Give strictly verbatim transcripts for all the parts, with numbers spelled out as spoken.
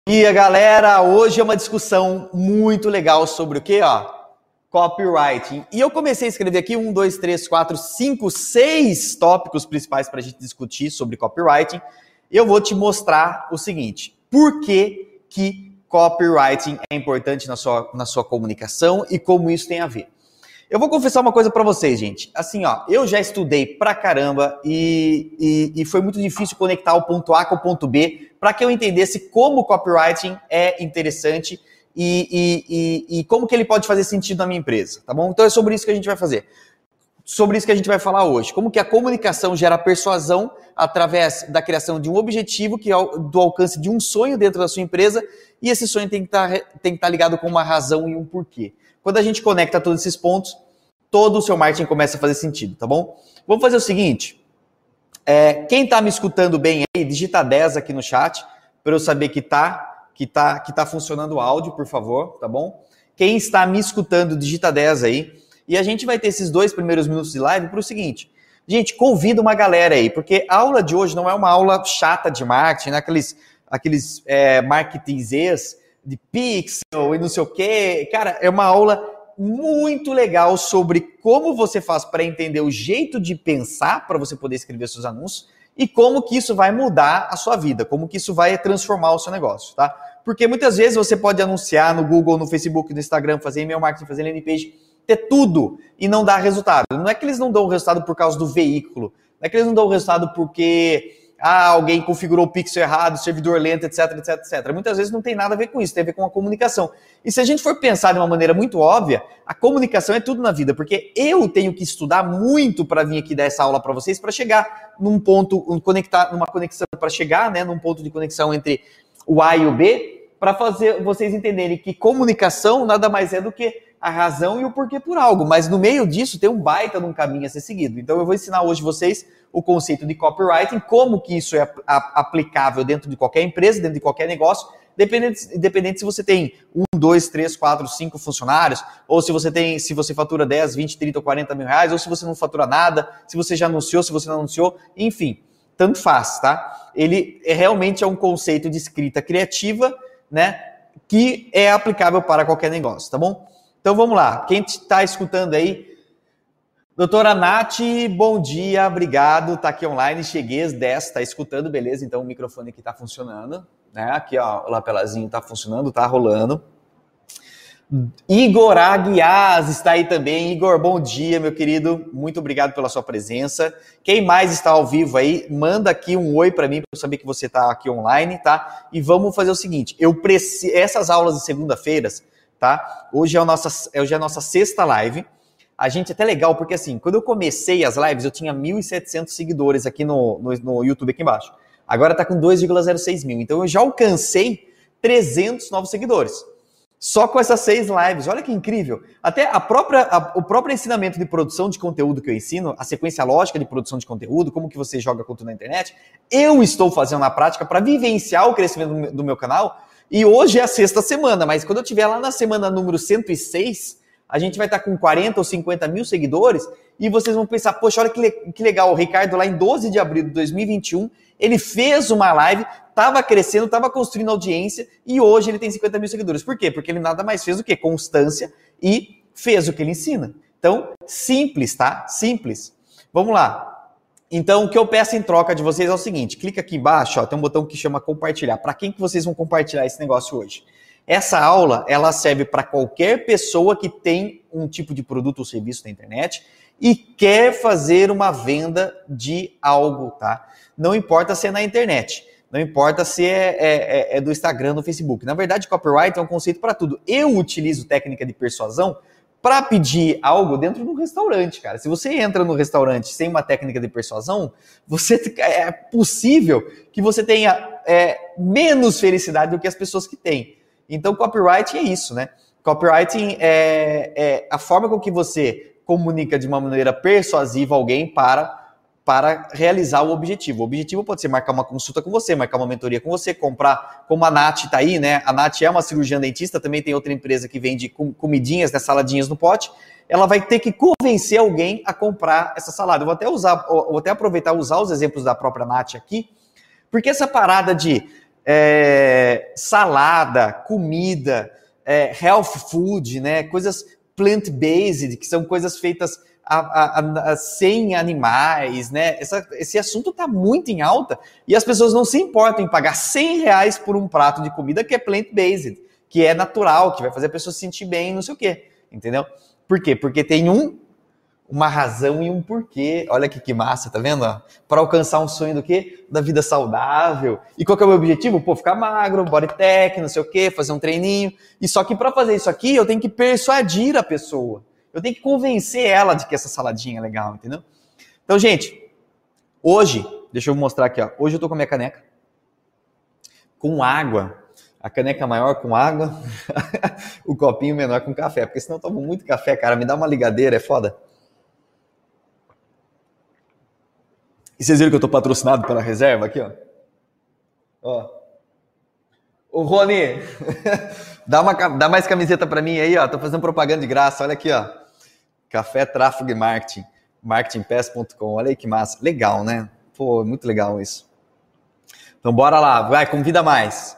E a galera, hoje é uma discussão muito legal sobre o que, ó? Copywriting. E eu comecei a escrever aqui um, dois, três, quatro, cinco, seis tópicos principais para a gente discutir sobre copywriting. E eu vou te mostrar o seguinte: por que que copywriting é importante na sua, na sua comunicação e como isso tem a ver. Eu vou confessar uma coisa para vocês, gente. Assim, ó, eu já estudei pra caramba e, e, e foi muito difícil conectar o ponto A com o ponto B para que eu entendesse como o copywriting é interessante e, e, e, e como que ele pode fazer sentido na minha empresa, tá bom? Então é sobre isso que a gente vai fazer. Sobre isso que a gente vai falar hoje. Como que a comunicação gera persuasão através da criação de um objetivo, que é do alcance de um sonho dentro da sua empresa, e esse sonho tem que estar, tem que estar ligado com uma razão e um porquê. Quando a gente conecta todos esses pontos, todo o seu marketing começa a fazer sentido, tá bom? Vamos fazer o seguinte, é, quem está me escutando bem aí, digita dez aqui no chat, para eu saber que está que tá, que tá funcionando o áudio, por favor, tá bom? Quem está me escutando, digita dez aí, e a gente vai ter esses dois primeiros minutos de live para o seguinte, gente, convida uma galera aí, porque a aula de hoje não é uma aula chata de marketing, né? aqueles, aqueles é, marketingzês, de pixel e não sei o quê. Cara, é uma aula muito legal sobre como você faz para entender o jeito de pensar para você poder escrever seus anúncios e como que isso vai mudar a sua vida, como que isso vai transformar o seu negócio, tá? Porque muitas vezes você pode anunciar no Google, no Facebook, no Instagram, fazer e-mail marketing, fazer landing page, ter tudo e não dar resultado. Não é que eles não dão resultado por causa do veículo, não é que eles não dão resultado porque ah, alguém configurou o pixel errado, servidor lento, etc, etc, etcétera. Muitas vezes não tem nada a ver com isso, tem a ver com a comunicação. E se a gente for pensar de uma maneira muito óbvia, a comunicação é tudo na vida, porque eu tenho que estudar muito para vir aqui dar essa aula para vocês, para chegar num ponto, um conectar, numa conexão, para chegar, né, num ponto de conexão entre o A e o B, para fazer vocês entenderem que comunicação nada mais é do que a razão e o porquê por algo, mas no meio disso tem um baita de um caminho a ser seguido. Então eu vou ensinar hoje vocês o conceito de copywriting, como que isso é aplicável dentro de qualquer empresa, dentro de qualquer negócio, independente, independente se você tem um, dois, três, quatro, cinco funcionários, ou se você tem, se você fatura dez, vinte, trinta ou quarenta mil reais, ou se você não fatura nada, se você já anunciou, se você não anunciou, enfim, tanto faz, tá? Ele é, realmente é um conceito de escrita criativa, né, que é aplicável para qualquer negócio, tá bom? Então vamos lá, quem está escutando aí, doutora Nath, bom dia, obrigado, tá aqui online, cheguei às dez, tá escutando, beleza, então o microfone aqui tá funcionando, né, aqui ó, o lapelazinho tá funcionando, tá rolando. Igor Aguiaz está aí também. Igor, bom dia, meu querido, muito obrigado pela sua presença. Quem mais está ao vivo aí, manda aqui um oi para mim, para eu saber que você está aqui online, tá? E vamos fazer o seguinte, eu preciso, essas aulas de segunda-feiras, tá? Hoje é, a nossa, hoje é a nossa sexta live. A gente é até legal, porque assim, quando eu comecei as lives, eu tinha mil e setecentos seguidores aqui no, no, no YouTube aqui embaixo. Agora tá com dois vírgula zero seis mil. Então eu já alcancei trezentos novos seguidores. Só com essas seis lives. Olha que incrível. Até a própria, a, o próprio ensinamento de produção de conteúdo que eu ensino, a sequência lógica de produção de conteúdo, como que você joga conteúdo na internet, eu estou fazendo na prática para vivenciar o crescimento do meu, do meu canal. E hoje é a sexta semana, mas quando eu estiver lá na semana número cento e seis, a gente vai estar com quarenta ou cinquenta mil seguidores e vocês vão pensar, poxa, olha que, le- que legal, o Ricardo lá em doze de abril de dois mil e vinte e um, ele fez uma live, estava crescendo, estava construindo audiência e hoje ele tem cinquenta mil seguidores. Por quê? Porque ele nada mais fez do que constância e fez o que ele ensina. Então, simples, tá? Simples. Vamos lá. Então, o que eu peço em troca de vocês é o seguinte, clica aqui embaixo, ó, tem um botão que chama compartilhar. Para quem que vocês vão compartilhar esse negócio hoje? Essa aula, ela serve para qualquer pessoa que tem um tipo de produto ou serviço na internet e quer fazer uma venda de algo, tá? Não importa se é na internet, não importa se é, é, é do Instagram, do Facebook. Na verdade, copyright é um conceito para tudo. Eu utilizo técnica de persuasão para pedir algo dentro de um restaurante, cara. Se você entra no restaurante sem uma técnica de persuasão, você, é possível que você tenha é, menos felicidade do que as pessoas que têm. Então, copywriting é isso, né? Copywriting é, é a forma com que você comunica de uma maneira persuasiva alguém para, para realizar o objetivo. O objetivo pode ser marcar uma consulta com você, marcar uma mentoria com você, comprar, como a Nath está aí, né? A Nath é uma cirurgiã dentista, também tem outra empresa que vende comidinhas, né, saladinhas no pote. Ela vai ter que convencer alguém a comprar essa salada. Eu vou até usar, vou até aproveitar e usar os exemplos da própria Nath aqui, porque essa parada de é, salada, comida, é, health food, né? Coisas plant-based, que são coisas feitas a, a, a, sem animais, né? Essa, esse assunto está muito em alta e as pessoas não se importam em pagar cem reais por um prato de comida que é plant-based, que é natural, que vai fazer a pessoa se sentir bem, não sei o quê, entendeu? Por quê? Porque tem um, uma razão e um porquê. Olha aqui que massa, tá vendo? Para alcançar um sonho do quê? Da vida saudável. E qual que é o meu objetivo? Pô, ficar magro, body tech, não sei o quê, fazer um treininho. E só que para fazer isso aqui, eu tenho que persuadir a pessoa. Eu tenho que convencer ela de que essa saladinha é legal, entendeu? Então, gente, hoje, deixa eu mostrar aqui, ó. Hoje eu tô com a minha caneca com água. A caneca maior com água, o copinho menor com café. Porque senão eu tomo muito café, cara. Me dá uma ligadeira, é foda. E vocês viram que eu tô patrocinado pela reserva aqui, ó. Ó. Ô, Rony, dá, uma, dá mais camiseta pra mim aí, ó. Tô fazendo propaganda de graça. Olha aqui, ó. Café, Tráfego e Marketing. marketing pass ponto com. Olha aí que massa. Legal, né? Pô, muito legal isso. Então, bora lá. Vai, convida mais.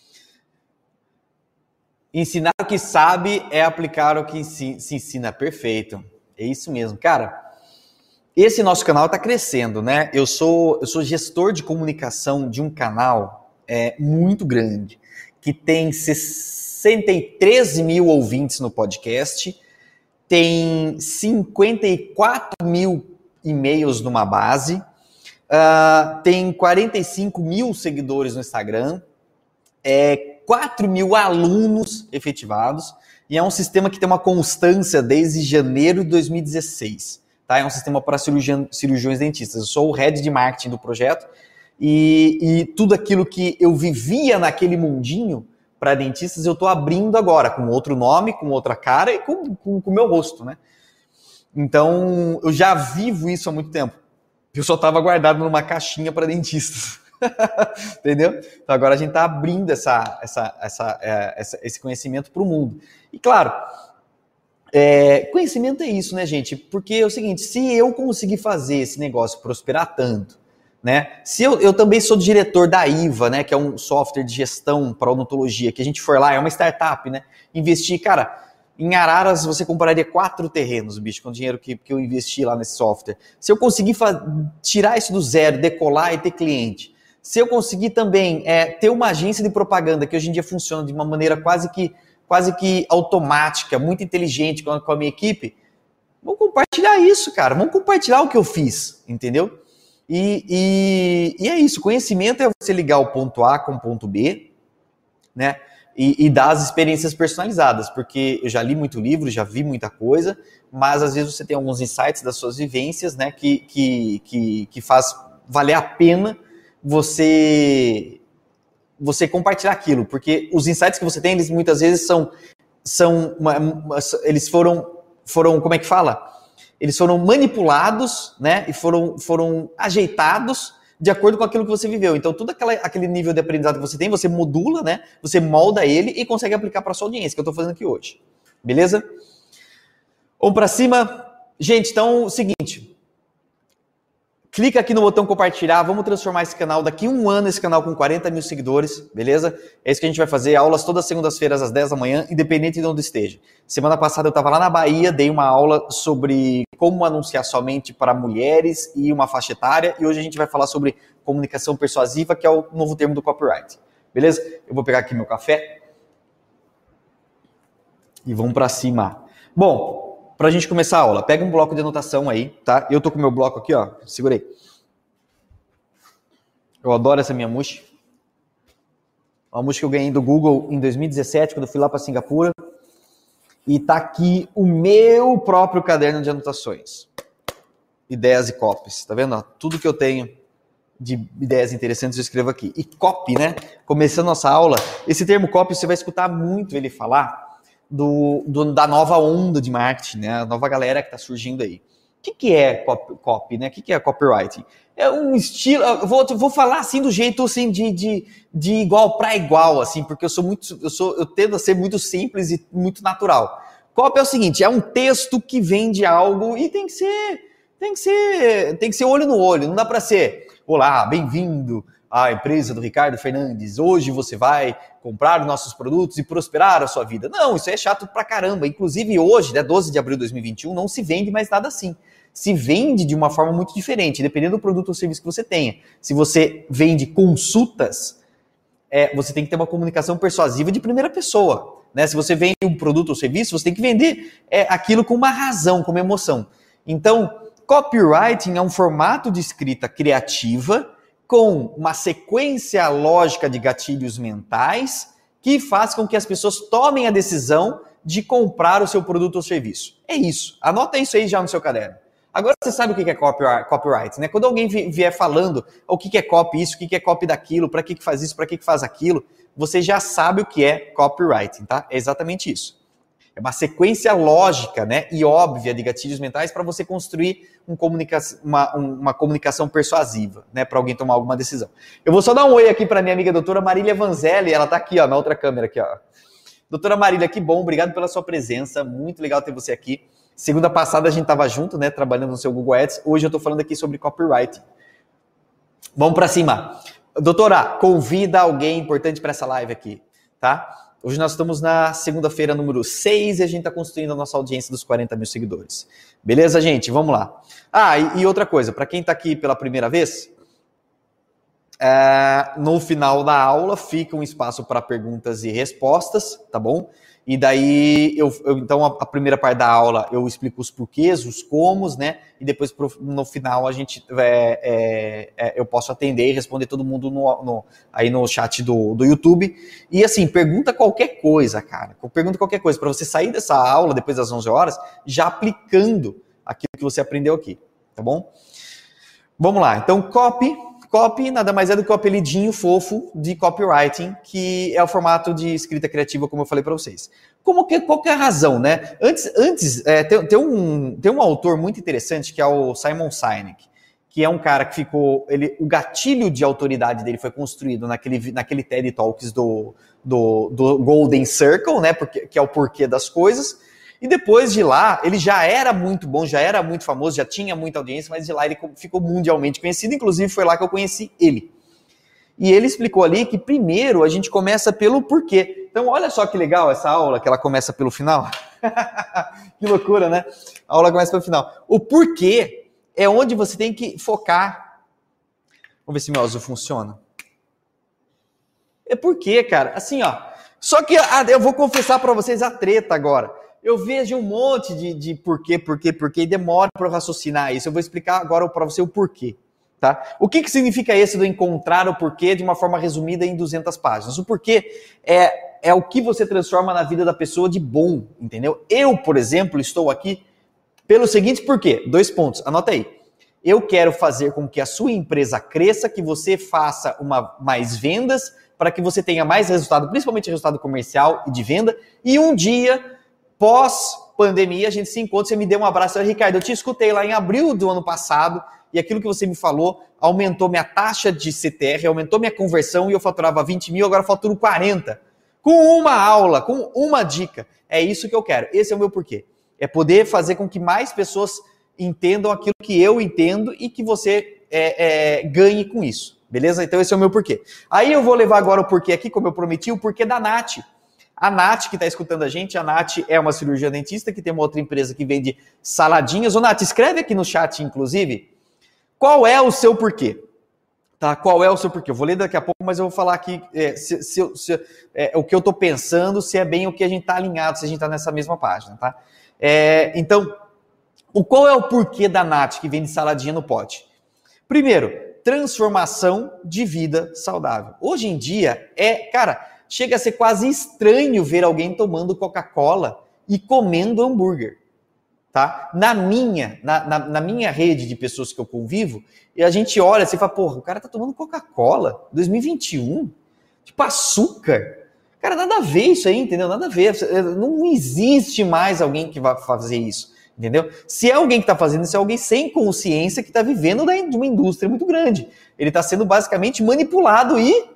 Ensinar o que sabe é aplicar o que se ensina. Perfeito. É isso mesmo. Cara, esse nosso canal está crescendo, né? Eu sou, eu sou gestor de comunicação de um canal é, muito grande, que tem sessenta e três mil ouvintes no podcast, tem cinquenta e quatro mil e-mails numa base, uh, tem quarenta e cinco mil seguidores no Instagram, é, quatro mil alunos efetivados, e é um sistema que tem uma constância desde janeiro de dois mil e dezesseis. Tá? É um sistema para cirurgião, cirurgiões dentistas. Eu sou o head de marketing do projeto, e, e tudo aquilo que eu vivia naquele mundinho para dentistas, eu estou abrindo agora, com outro nome, com outra cara e com o meu rosto, né? Então, eu já vivo isso há muito tempo. Eu só estava guardado numa caixinha para dentistas. Entendeu? Então agora a gente está abrindo essa, essa, essa, essa, esse conhecimento para o mundo. E claro, é, conhecimento é isso, né, gente? Porque é o seguinte, se eu conseguir fazer esse negócio prosperar tanto, né? Se eu, eu também sou diretor da I V A, né, que é um software de gestão para odontologia, que a gente for lá, é uma startup, né? Investir, cara, em Araras você compraria quatro terrenos, bicho, com o dinheiro que, que eu investi lá nesse software. Se eu conseguir tirar isso do zero, decolar e ter cliente, se eu conseguir também é, ter uma agência de propaganda que hoje em dia funciona de uma maneira quase que, quase que automática, muito inteligente com a, com a minha equipe, vamos compartilhar isso, cara. Vamos compartilhar o que eu fiz, entendeu? E, e, e é isso. Conhecimento é você ligar o ponto A com o ponto B, né? E, e dar as experiências personalizadas, porque eu já li muito livro, já vi muita coisa, mas às vezes você tem alguns insights das suas vivências, né? Que, que, que, que faz valer a pena você você compartilhar aquilo, porque os insights que você tem, eles muitas vezes são, são uma, uma, eles foram, foram, como é que fala? Eles foram manipulados, né, e foram, foram ajeitados de acordo com aquilo que você viveu. Então, todo aquela, aquele nível de aprendizado que você tem, você modula, né, você molda ele e consegue aplicar para a sua audiência, que eu estou fazendo aqui hoje. Beleza? Vamos para cima. Gente, então, seguinte... Clica aqui no botão compartilhar, vamos transformar esse canal, daqui a um ano, esse canal com quarenta mil seguidores, beleza? É isso que a gente vai fazer, aulas todas as segundas-feiras às dez da manhã, independente de onde esteja. Semana passada eu estava lá na Bahia, dei uma aula sobre como anunciar somente para mulheres e uma faixa etária, e hoje a gente vai falar sobre comunicação persuasiva, que é o novo termo do copyright, beleza? Eu vou pegar aqui meu café e vamos para cima. Bom... Para a gente começar a aula, pega um bloco de anotação aí, tá? Eu tô com o meu bloco aqui, ó, segurei. Eu adoro essa minha mousse. Uma mousse que eu ganhei do Google em dois mil e dezessete, quando eu fui lá para Singapura. E tá aqui o meu próprio caderno de anotações. Ideias e copies, tá vendo? Tudo que eu tenho de ideias interessantes eu escrevo aqui. E copy, né? Começando nossa aula, esse termo copy você vai escutar muito ele falar Do, do, da nova onda de marketing, né? A nova galera que está surgindo aí. O que, que é copy, copy, né? O que, que é copywriting? É um estilo... Eu vou, eu vou falar assim do jeito assim, de, de, de igual para igual, assim, porque eu sou muito... Eu, sou, eu tendo a ser muito simples e muito natural. Copy é o seguinte, é um texto que vende algo e tem que ser... Tem que ser, tem que ser olho no olho, não dá para ser... Olá, bem-vindo a empresa do Ricardo Fernandes, hoje você vai comprar nossos produtos e prosperar a sua vida. Não, isso é chato pra caramba. Inclusive hoje, né, doze de abril de dois mil e vinte e um, não se vende mais nada assim. Se vende de uma forma muito diferente, dependendo do produto ou serviço que você tenha. Se você vende consultas, é, você tem que ter uma comunicação persuasiva de primeira pessoa. Né? Se você vende um produto ou serviço, você tem que vender é, aquilo com uma razão, com uma emoção. Então, copywriting é um formato de escrita criativa com uma sequência lógica de gatilhos mentais que faz com que as pessoas tomem a decisão de comprar o seu produto ou serviço. É isso. Anota isso aí já no seu caderno. Agora você sabe o que é copyright, né? Quando alguém vier falando o que é copy isso, o que é copy daquilo, para que faz isso, para que faz aquilo, você já sabe o que é copywriting, tá? É exatamente isso. É uma sequência lógica, né, e óbvia de gatilhos mentais para você construir um comunica uma, uma comunicação persuasiva, né, para alguém tomar alguma decisão. Eu vou só dar um oi aqui para minha amiga doutora Marília Vanzelli, ela está aqui, ó, na outra câmera aqui, ó. Doutora Marília, que bom, obrigado pela sua presença, muito legal ter você aqui. Segunda passada a gente estava junto, né, trabalhando no seu Google Ads. Hoje eu estou falando aqui sobre copywriting. Vamos para cima. Doutora, convida alguém importante para essa live aqui, tá? Hoje nós estamos na segunda-feira número seis e a gente está construindo a nossa audiência dos quarenta mil seguidores. Beleza, gente? Vamos lá. Ah, e, e outra coisa, para quem está aqui pela primeira vez, é, no final da aula fica um espaço para perguntas e respostas, tá bom? E daí, eu, eu, então, a, a primeira parte da aula eu explico os porquês, os comos, né? E depois, pro, no final, a gente, é, é, é, eu posso atender e responder todo mundo no, no, aí no chat do, do YouTube. E assim, pergunta qualquer coisa, cara. Pergunta qualquer coisa, para você sair dessa aula depois das onze horas, já aplicando aquilo que você aprendeu aqui, tá bom? Vamos lá, então, copy... Copy nada mais é do que o apelidinho fofo de copywriting, que é o formato de escrita criativa, como eu falei para vocês. Como que, qual que é a razão, né? Antes, antes é, tem, tem, um, tem um autor muito interessante que é o Simon Sinek, que é um cara que ficou... Ele, o gatilho de autoridade dele foi construído naquele, naquele TED Talks do, do, do Golden Circle, né? Porque, que é o porquê das coisas. E depois de lá, ele já era muito bom, já era muito famoso, já tinha muita audiência, mas de lá ele ficou mundialmente conhecido, inclusive foi lá que eu conheci ele. E ele explicou ali que primeiro a gente começa pelo porquê. Então olha só que legal essa aula, que ela começa pelo final. Que loucura, né? A aula começa pelo final. O porquê é onde você tem que focar. Vamos ver se meu azul funciona. É porquê, cara. Assim, ó. Só que ah, eu vou confessar para vocês a treta agora. Eu vejo um monte de, de porquê, porquê, porquê, e demora para eu raciocinar isso. Eu vou explicar agora para você o porquê, tá? O que, que significa esse do encontrar o porquê de uma forma resumida em duzentas páginas? O porquê é, é o que você transforma na vida da pessoa de bom, entendeu? Eu, por exemplo, estou aqui pelo seguinte porquê. Dois pontos, anota aí. Eu quero fazer com que a sua empresa cresça, que você faça uma, mais vendas, para que você tenha mais resultado, principalmente resultado comercial e de venda, e um dia... Pós-pandemia, a gente se encontra, você me deu um abraço. Ricardo, eu te escutei lá em abril do ano passado e aquilo que você me falou aumentou minha taxa de C T R, aumentou minha conversão e eu faturava vinte mil, agora eu faturo quarenta. Com uma aula, com uma dica. É isso que eu quero. Esse é o meu porquê. É poder fazer com que mais pessoas entendam aquilo que eu entendo e que você é, é, ganhe com isso. Beleza? Então esse é o meu porquê. Aí eu vou levar agora o porquê aqui, como eu prometi, o porquê da Nath. A Nath, que está escutando a gente, a Nath é uma cirurgia dentista que tem uma outra empresa que vende saladinhas. Ô, Nath, escreve aqui no chat, inclusive, qual é o seu porquê. Tá? Qual é o seu porquê? Eu vou ler daqui a pouco, mas eu vou falar aqui é, se, se, se, é, o que eu estou pensando, se é bem o que a gente está alinhado, se a gente está nessa mesma página. Tá? É, então, o, qual é o porquê da Nath que vende saladinha no pote? Primeiro, transformação de vida saudável. Hoje em dia, é, cara... Chega a ser quase estranho ver alguém tomando Coca-Cola e comendo hambúrguer, tá? Na minha, na, na, na minha rede de pessoas que eu convivo, e a gente olha assim e fala, porra, o cara tá tomando Coca-Cola, dois mil e vinte e um, tipo açúcar. Cara, nada a ver isso aí, entendeu? Nada a ver. Não existe mais alguém que vai fazer isso, entendeu? Se é alguém que tá fazendo isso, é alguém sem consciência que tá vivendo de uma indústria muito grande. Ele tá sendo basicamente manipulado e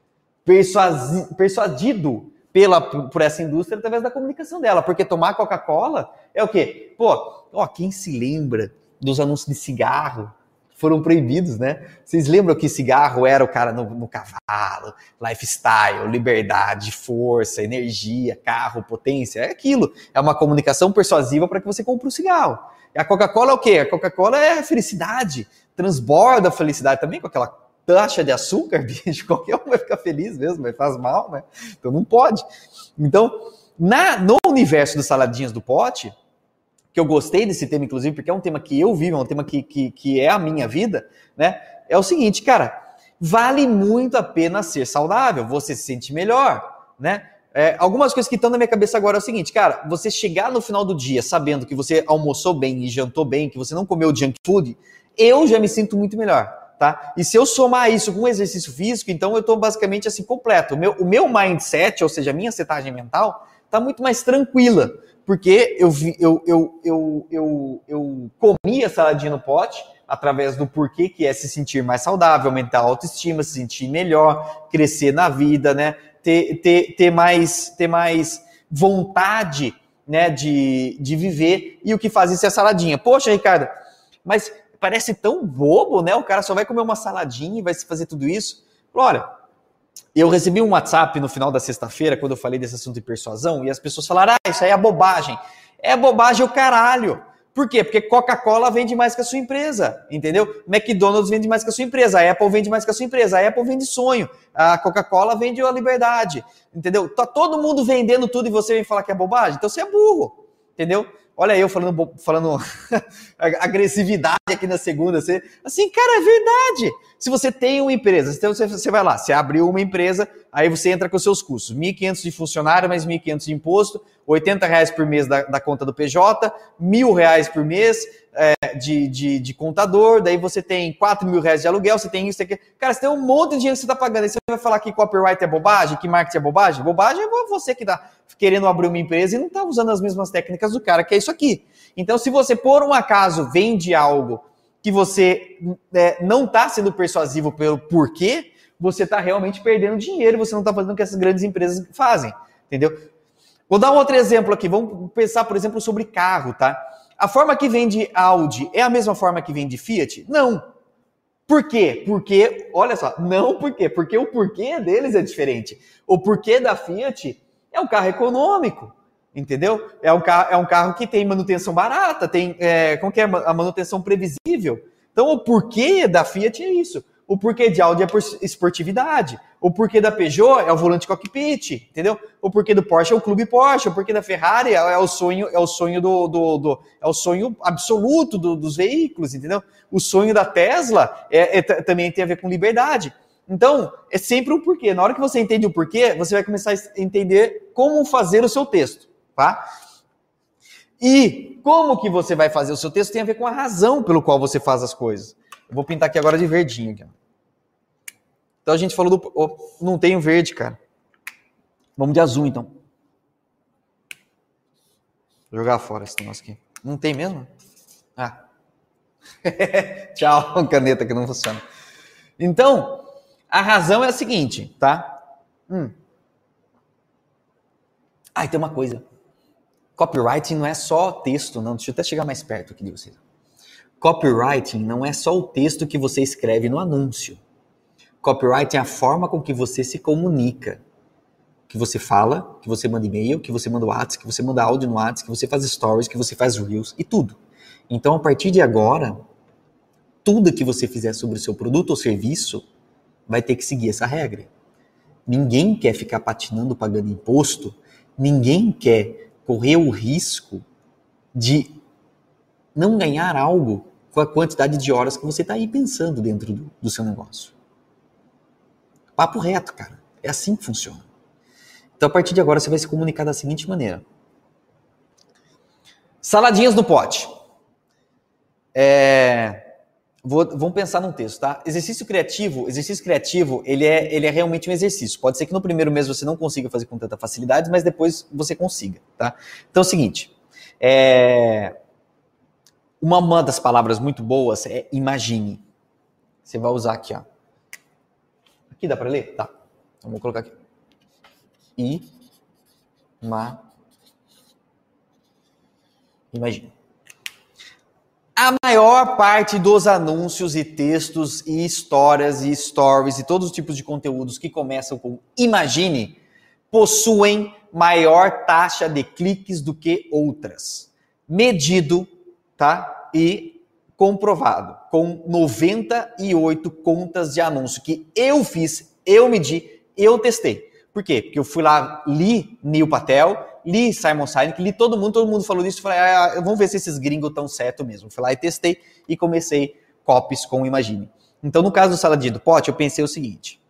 persuadido pela, por essa indústria através da comunicação dela. Porque tomar Coca-Cola é o quê? Pô, ó, quem se lembra dos anúncios de cigarro? foram proibidos, né? Vocês lembram que cigarro era o cara no, no cavalo, lifestyle, liberdade, força, energia, carro, potência, é aquilo. É uma comunicação persuasiva para que você compre um cigarro. E a Coca-Cola é o quê? A Coca-Cola é felicidade, transborda a felicidade também com aquela taxa de açúcar, bicho, qualquer um vai ficar feliz mesmo, mas faz mal, né? Então não pode. Então, na, no universo dos saladinhas do pote, que eu gostei desse tema, inclusive, porque é um tema que eu vivo, é um tema que, que, que é a minha vida, né? É o seguinte, cara, vale muito a pena ser saudável, você se sente melhor, né? É, algumas coisas que estão na minha cabeça agora é o seguinte, cara, você chegar no final do dia sabendo que você almoçou bem e jantou bem, que você não comeu junk food, eu já me sinto muito melhor, tá? E se eu somar isso com um exercício físico, então eu tô basicamente assim, completo. O meu, o meu mindset, ou seja, a minha setagem mental, tá muito mais tranquila, porque eu, vi, eu, eu, eu, eu, eu comi a saladinha no pote, através do porquê que é se sentir mais saudável, aumentar a autoestima, se sentir melhor, crescer na vida, né? Ter, ter, ter, mais, ter mais vontade, né, de, de viver, e o que faz isso é a saladinha. Poxa, Ricardo, mas parece tão bobo, né? O cara só vai comer uma saladinha e vai fazer tudo isso. Olha, eu recebi um WhatsApp no final da sexta-feira, quando eu falei desse assunto de persuasão, e as pessoas falaram, ah, isso aí é bobagem. É bobagem o caralho. Por quê? Porque Coca-Cola vende mais que a sua empresa, entendeu? McDonald's vende mais que a sua empresa, a Apple vende mais que a sua empresa, a Apple vende sonho, a Coca-Cola vende a liberdade, entendeu? Tá todo mundo vendendo tudo e você vem falar que é bobagem? Então você é burro, entendeu? Olha eu falando, falando agressividade aqui na segunda. Você, assim, cara, é verdade. Se você tem uma empresa, então você, você vai lá, você abriu uma empresa, aí você entra com os seus custos. mil e quinhentos de funcionário, mais mil e quinhentos de imposto, oitenta reais por mês da, da conta do P J, mil reais por mês é, de, de, de contador, daí você tem quatro mil reais de aluguel, você tem isso, tem aquilo. Cara, você tem um monte de dinheiro que você está pagando. Aí você vai falar que copyright é bobagem, que marketing é bobagem? Bobagem é você que está querendo abrir uma empresa e não está usando as mesmas técnicas do cara, que é isso aqui. Então, se você, por um acaso, vende algo que você é, não está sendo persuasivo pelo porquê, você está realmente perdendo dinheiro, você não está fazendo o que essas grandes empresas fazem, entendeu? Vou dar um outro exemplo aqui, vamos pensar, por exemplo, sobre carro, tá? A forma que vende Audi é a mesma forma que vende Fiat? Não. Por quê? Porque, olha só, não por quê? Porque o porquê deles é diferente. O porquê da Fiat é um carro econômico, entendeu? É um carro, é um carro que tem manutenção barata, tem, é, como que é, a manutenção previsível. Então, o porquê da Fiat é isso. O porquê de Audi é por esportividade. O porquê da Peugeot é o volante cockpit, entendeu? O porquê do Porsche é o clube Porsche. O porquê da Ferrari é, é o sonho, é o sonho do, do, do é o sonho absoluto do, dos veículos, entendeu? O sonho da Tesla é, é, também tem a ver com liberdade. Então, é sempre um porquê. Na hora que você entende o porquê, você vai começar a entender como fazer o seu texto, tá? E como que você vai fazer o seu texto tem a ver com a razão pelo qual você faz as coisas. Eu vou pintar aqui agora de verdinho. Aqui. Então a gente falou do... Oh, não tem o verde, cara. Vamos de azul, então. Vou jogar fora esse negócio aqui. Não tem mesmo? Ah. Tchau, caneta que não funciona. Então, a razão é a seguinte, tá? Hum. Ah, e tem uma coisa. Copywriting não é só texto, não. Deixa eu até chegar mais perto aqui de vocês. Copywriting não é só o texto que você escreve no anúncio. Copywriting é a forma com que você se comunica. Que você fala, que você manda e-mail, que você manda WhatsApp, que você manda áudio no WhatsApp, que você faz stories, que você faz reels e tudo. Então, a partir de agora, tudo que você fizer sobre o seu produto ou serviço vai ter que seguir essa regra. Ninguém quer ficar patinando pagando imposto, ninguém quer correr o risco de não ganhar algo com a quantidade de horas que você está aí pensando dentro do, do seu negócio. Papo reto, cara. É assim que funciona. Então, a partir de agora, você vai se comunicar da seguinte maneira. Saladinhas no pote. É... Vou, vamos pensar num texto, tá? Exercício criativo, exercício criativo, ele é, ele é realmente um exercício. Pode ser que no primeiro mês você não consiga fazer com tanta facilidade, mas depois você consiga, tá? Então é o seguinte, é... uma, uma das palavras muito boas é imagine. Você vai usar aqui, ó. Aqui dá para ler? Tá. Então vou colocar aqui. I, ma, imagine. A maior parte dos anúncios e textos e histórias e stories e todos os tipos de conteúdos que começam com imagine possuem maior taxa de cliques do que outras. Medido, tá? E comprovado. Com noventa e oito contas de anúncio que eu fiz, eu medi, eu testei. Por quê? Porque eu fui lá, li Neil Patel, li Simon Sinek, li todo mundo, todo mundo falou disso. Falei, ah, vamos ver se esses gringos estão certo mesmo. Fui lá e testei e comecei copies com Imagine. Então, no caso do Saladinha do Pote, eu pensei o seguinte.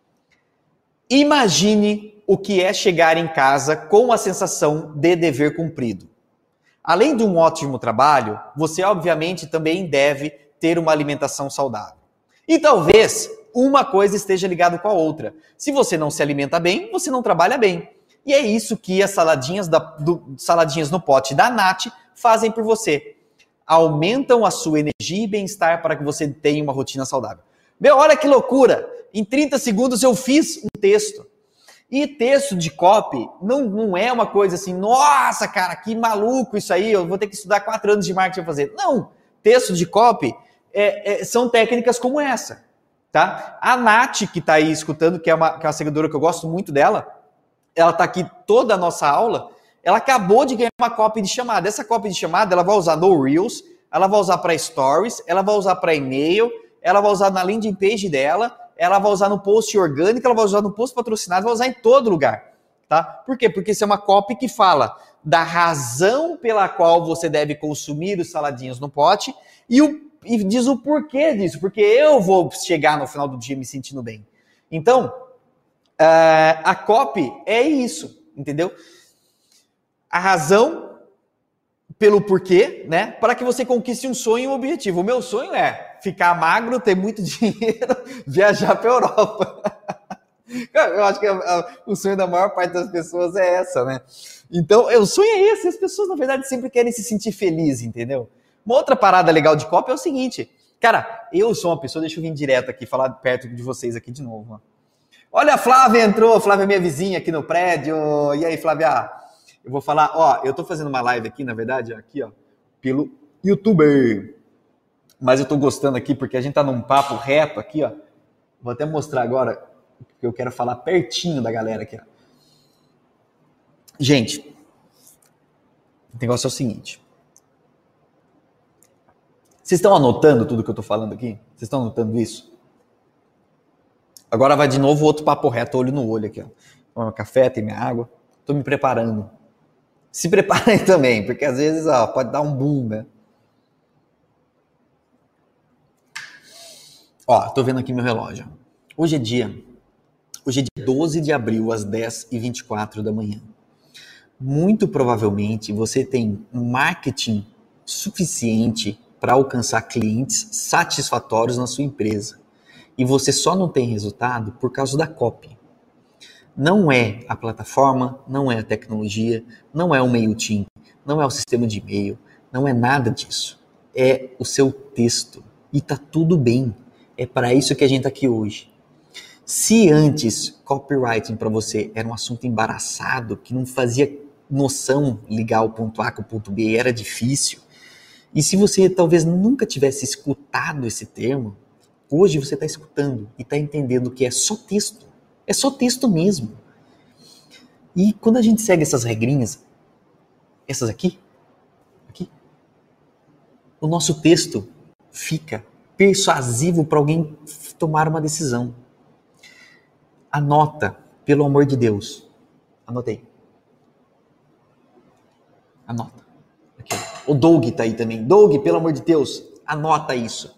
Imagine o que é chegar em casa com a sensação de dever cumprido. Além de um ótimo trabalho, você obviamente também deve ter uma alimentação saudável. E talvez uma coisa esteja ligada com a outra. Se você não se alimenta bem, você não trabalha bem. E é isso que as saladinhas, da, do, saladinhas no pote da Nath fazem por você. Aumentam a sua energia e bem-estar para que você tenha uma rotina saudável. Meu, olha que loucura! Em trinta segundos eu fiz um texto. E texto de copy não, não é uma coisa assim, nossa, cara, que maluco isso aí, eu vou ter que estudar quatro anos de marketing para fazer. Não, texto de copy é, é, são técnicas como essa, tá? A Nath, que está aí escutando, que é, uma, que é uma seguidora que eu gosto muito dela, ela está aqui toda a nossa aula, ela acabou de ganhar uma copy de chamada. Essa copy de chamada, ela vai usar no Reels, ela vai usar para Stories, ela vai usar para e-mail, ela vai usar na landing page dela, ela vai usar no post orgânico, ela vai usar no post patrocinado, vai usar em todo lugar, tá? Por quê? Porque isso é uma copy que fala da razão pela qual você deve consumir os saladinhos no pote e, o, e diz o porquê disso, porque eu vou chegar no final do dia me sentindo bem. Então, uh, a copy é isso, entendeu? A razão pelo porquê, né? Para que você conquiste um sonho e um objetivo. O meu sonho é ficar magro, ter muito dinheiro, viajar para a Europa. Eu acho que a, a, o sonho da maior parte das pessoas é essa, né? Então, o sonho é esse. As pessoas, na verdade, sempre querem se sentir felizes, entendeu? Uma outra parada legal de copy é o seguinte. Cara, eu sou uma pessoa, deixa eu vir direto aqui, falar perto de vocês aqui de novo. Ó. Olha, a Flávia entrou. A Flávia é minha vizinha aqui no prédio. E aí, Flávia? Eu vou falar, ó, eu tô fazendo uma live aqui, na verdade, aqui, ó, pelo YouTube. Mas eu tô gostando aqui porque a gente tá num papo reto aqui, ó. Vou até mostrar agora, porque eu quero falar pertinho da galera aqui, ó. Gente, o negócio é o seguinte. Vocês estão anotando tudo que eu tô falando aqui? Vocês estão anotando isso? Agora vai de novo outro papo reto, olho no olho aqui, ó. Toma meu café, tem minha água. Tô me preparando. Se preparem também, porque às vezes ó, pode dar um boom, né? Ó, tô vendo aqui meu relógio. Hoje é dia, hoje é dia doze de abril, às dez e vinte e quatro da manhã. Muito provavelmente você tem um marketing suficiente para alcançar clientes satisfatórios na sua empresa. E você só não tem resultado por causa da copy. Não é a plataforma, não é a tecnologia, não é o MailChimp, não é o sistema de e-mail, não é nada disso. É o seu texto. E tá tudo bem. É para isso que a gente tá aqui hoje. Se antes copywriting para você era um assunto embaraçado, que não fazia noção ligar o ponto A com o ponto B, era difícil. E se você talvez nunca tivesse escutado esse termo, hoje você está escutando e está entendendo que é só texto. É só texto mesmo. E quando a gente segue essas regrinhas, essas aqui, aqui, o nosso texto fica persuasivo para alguém tomar uma decisão. Anota, pelo amor de Deus. Anotei. Anota. Aqui. O Doug tá aí também. Doug, pelo amor de Deus, anota isso.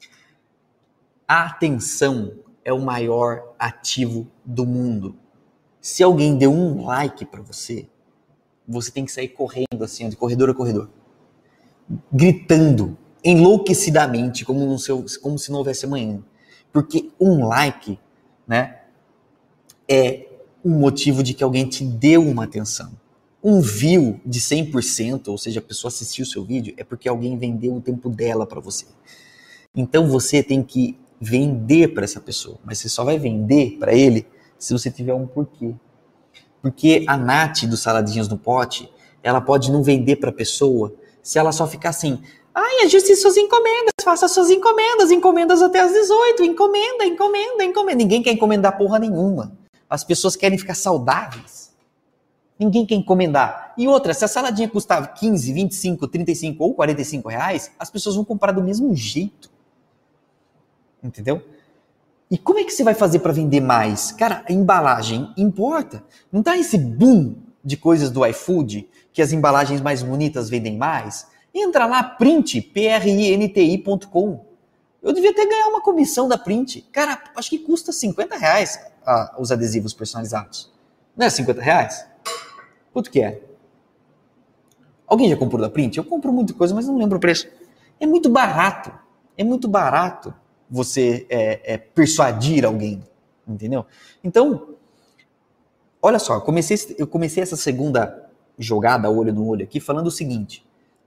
A atenção é o maior ativo do mundo. Se alguém deu um like para você, você tem que sair correndo assim, de corredor a corredor, gritando enlouquecidamente, como, no seu, como se não houvesse amanhã. Porque um like, né, é um motivo de que alguém te deu uma atenção. Um view de cem por cento, ou seja, a pessoa assistiu o seu vídeo, é porque alguém vendeu o tempo dela para você. Então você tem que vender para essa pessoa, mas você só vai vender para ele se você tiver um porquê. Porque a Nath dos Saladinhos no Pote, ela pode não vender para a pessoa se ela só ficar assim, Ai, ajuste suas encomendas, faça suas encomendas, encomendas até às dezoito, encomenda, encomenda, encomenda. Ninguém quer encomendar porra nenhuma. As pessoas querem ficar saudáveis. Ninguém quer encomendar. E outra, se a saladinha custava quinze, vinte e cinco, trinta e cinco ou quarenta e cinco reais, as pessoas vão comprar do mesmo jeito. Entendeu? E como é que você vai fazer para vender mais? Cara, a embalagem importa. Não tá esse boom de coisas do iFood, que as embalagens mais bonitas vendem mais? Entra lá, print, P R I N T I ponto com. Eu devia até ganhar uma comissão da Print. Cara, acho que custa cinquenta reais ah, os adesivos personalizados. Não é cinquenta reais? Quanto que é? Alguém já comprou da Print? Eu compro muita coisa, mas não lembro o preço. É muito barato. É muito barato você é, é, persuadir alguém. Entendeu? Então, olha só, eu comecei, eu comecei essa segunda jogada, olho no olho aqui, falando o seguinte.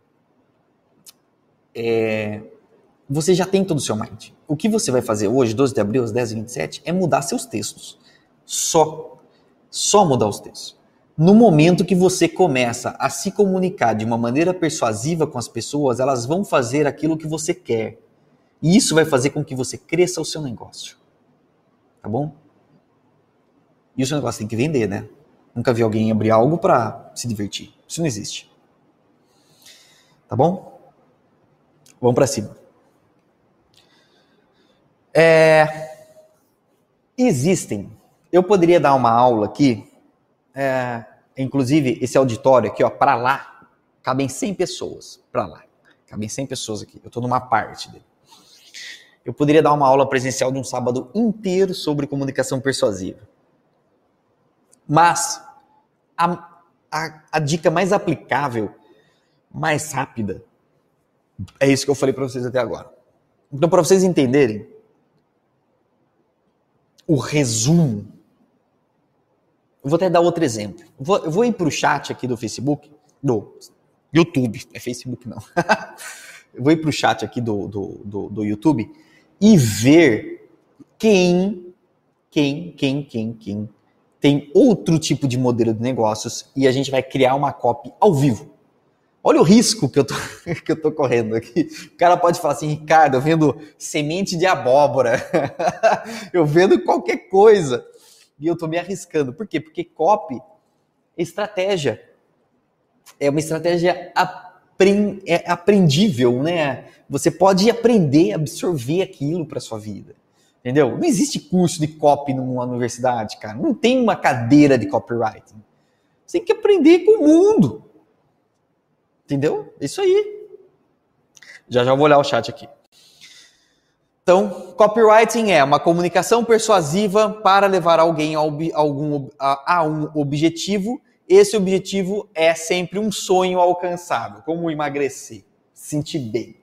É, você já tem todo o seu mind. O que você vai fazer hoje, doze de abril, às dez e vinte e sete, é mudar seus textos. Só. Só mudar os textos. No momento que você começa a se comunicar de uma maneira persuasiva com as pessoas, elas vão fazer aquilo que você quer. E isso vai fazer com que você cresça o seu negócio. Tá bom? E o seu negócio tem que vender, né? Nunca vi alguém abrir algo para se divertir. Isso não existe. Tá bom? Vamos para cima. É, existem. Eu poderia dar uma aula aqui, é, inclusive esse auditório aqui, ó, para lá, cabem cem pessoas. Para lá, cabem cem pessoas aqui. Eu estou numa parte dele. Eu poderia dar uma aula presencial de um sábado inteiro sobre comunicação persuasiva. Mas a, a, a dica mais aplicável, mais rápida, é isso que eu falei para vocês até agora. Então, para vocês entenderem o resumo, eu vou até dar outro exemplo. Eu vou, eu vou ir para o chat aqui do Facebook, do YouTube, não é Facebook não. Eu vou ir para o chat aqui do, do, do, do YouTube e ver quem, quem, quem, quem, quem tem outro tipo de modelo de negócios e a gente vai criar uma copy ao vivo. Olha o risco que eu tô, que eu tô correndo aqui. O cara pode falar assim, Ricardo, eu vendo semente de abóbora. Eu vendo qualquer coisa. E eu tô me arriscando. Por quê? Porque copy é estratégia. É uma estratégia aprend, é aprendível, né? Você pode aprender, absorver aquilo para sua vida. Entendeu? Não existe curso de copy numa universidade, cara. Não tem uma cadeira de copywriting. Você tem que aprender com o mundo. Entendeu? Isso aí. Já já vou olhar o chat aqui. Então, copywriting é uma comunicação persuasiva para levar alguém a, algum, a, a um objetivo. Esse objetivo é sempre um sonho alcançável, como emagrecer, sentir bem.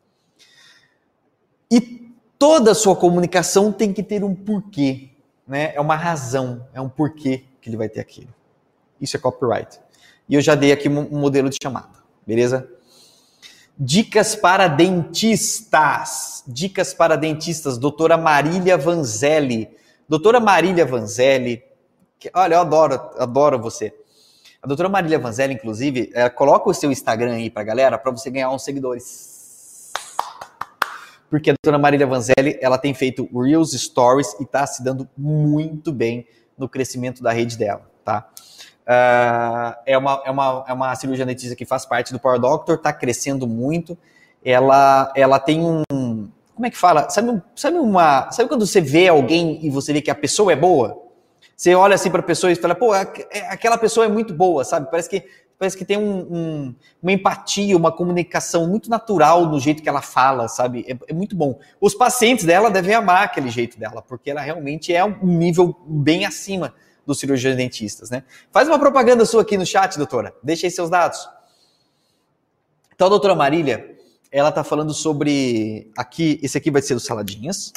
E toda a sua comunicação tem que ter um porquê, né? É uma razão, é um porquê que ele vai ter aquilo. Isso é copyright. E eu já dei aqui um modelo de chamada. Beleza? Dicas para dentistas. Dicas para dentistas. Doutora Marília Vanzelli. Doutora Marília Vanzelli. Que, olha, eu adoro, adoro você. A doutora Marília Vanzelli, inclusive, é, coloca o seu Instagram aí pra galera para você ganhar uns seguidores. Porque a doutora Marília Vanzelli, ela tem feito Reels Stories e tá se dando muito bem no crescimento da rede dela, tá? Uh, é, uma, é, uma, é uma cirurgiã dentista que faz parte do Power Doctor, está crescendo muito. Ela, ela tem um... Como é que fala? Sabe, sabe, uma, sabe quando você vê alguém e você vê que a pessoa é boa? Você olha assim para a pessoa e fala, pô, aquela pessoa é muito boa, sabe? Parece que, parece que tem um, um, uma empatia, uma comunicação muito natural no jeito que ela fala, sabe? É, é muito bom. Os pacientes dela devem amar aquele jeito dela, porque ela realmente é um nível bem acima dos cirurgiões dentistas, né? Faz uma propaganda sua aqui no chat, doutora. Deixa aí seus dados. Então, a doutora Marília, ela tá falando sobre... Aqui, esse aqui vai ser o Saladinhas.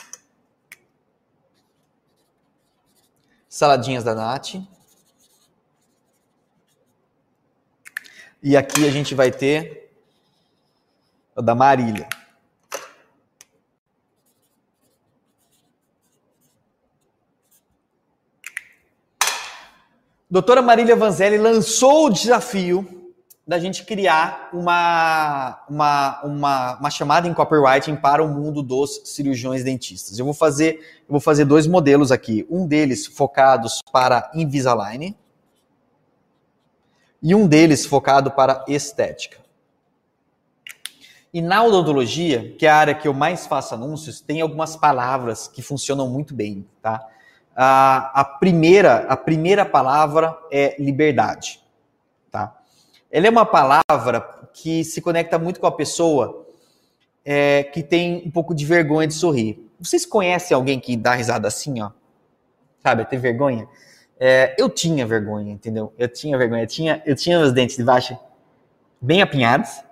Saladinhas da Nath. E aqui a gente vai ter o da Marília. Doutora Marília Vanzelli lançou o desafio da gente criar uma, uma, uma, uma chamada em copywriting para o mundo dos cirurgiões dentistas. Eu vou fazer, eu vou fazer dois modelos aqui. Um deles focados para Invisalign e um deles focado para estética. E na odontologia, que é a área que eu mais faço anúncios, tem algumas palavras que funcionam muito bem, tá? A, a, primeira, a primeira palavra é liberdade, tá? Ela é uma palavra que se conecta muito com a pessoa é, que tem um pouco de vergonha de sorrir. Vocês conhecem alguém que dá risada assim, ó? Sabe, tem vergonha? É, eu tinha vergonha, entendeu? Eu tinha vergonha. Eu tinha, eu tinha os dentes de baixo bem apinhados.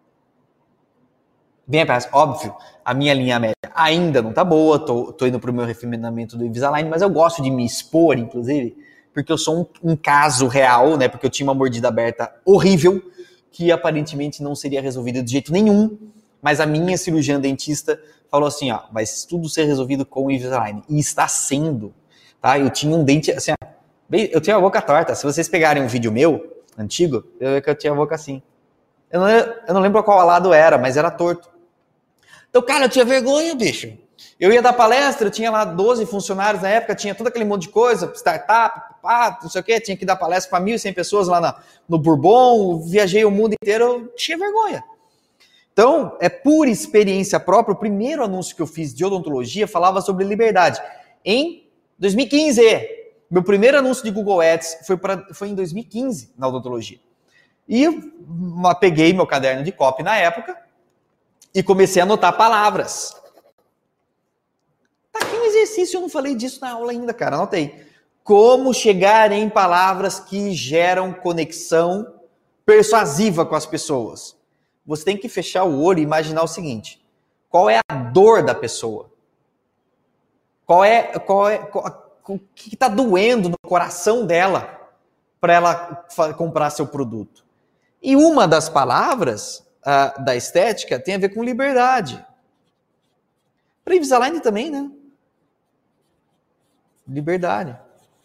Bem apinhados. Óbvio, a minha linha média ainda não tá boa. Tô, tô indo pro meu refinamento do Invisalign, mas eu gosto de me expor, inclusive, porque eu sou um, um caso real, né? Porque eu tinha uma mordida aberta horrível, que aparentemente não seria resolvida de jeito nenhum, mas a minha cirurgiã dentista falou assim, ó, vai tudo ser resolvido com o Invisalign. E está sendo, tá? Eu tinha um dente, assim, ó, bem, eu tinha a boca torta. Se vocês pegarem um vídeo meu, antigo, eu vejo que eu tinha a boca assim. Eu não, eu não lembro qual lado era, mas era torto. Então, cara, eu tinha vergonha, bicho. Eu ia dar palestra, eu tinha lá doze funcionários na época, tinha todo aquele monte de coisa, startup, pá, não sei o quê, tinha que dar palestra para mil e cem pessoas lá na, no Bourbon, viajei o mundo inteiro, eu tinha vergonha. Então, é por experiência própria, o primeiro anúncio que eu fiz de odontologia falava sobre liberdade. Em dois mil e quinze, meu primeiro anúncio de Google Ads foi, pra, foi em dois mil e quinze na odontologia. E eu peguei meu caderno de copy na época e comecei a anotar palavras. Tá aqui um exercício, eu não falei disso na aula ainda, cara, anotei. Como chegar em palavras que geram conexão persuasiva com as pessoas. Você tem que fechar o olho e imaginar o seguinte, qual é a dor da pessoa? Qual é, qual é, qual, o que está doendo no coração dela para ela comprar seu produto? E uma das palavras uh, da estética tem a ver com liberdade. Para Invisalign também, né? Liberdade.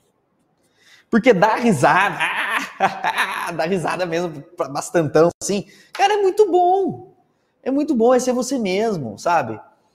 Porque dá risada, dá risada mesmo, bastantão, assim, cara, é muito bom. É muito bom, é ser você mesmo, sabe?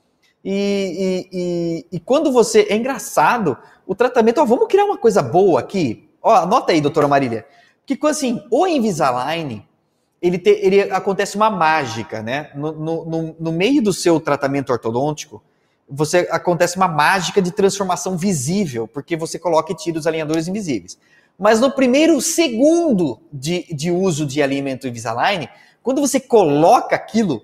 E, e, e, e quando você... É engraçado, o tratamento... Ó, vamos criar uma coisa boa aqui. Ó, anota aí, doutora Marília. Que, assim, o Invisalign, ele, te, ele acontece uma mágica, né? No, no, no meio do seu tratamento ortodôntico, você acontece uma mágica de transformação visível, porque você coloca e tira os alinhadores invisíveis. Mas no primeiro segundo de, de uso de alinhamento Invisalign, quando você coloca aquilo,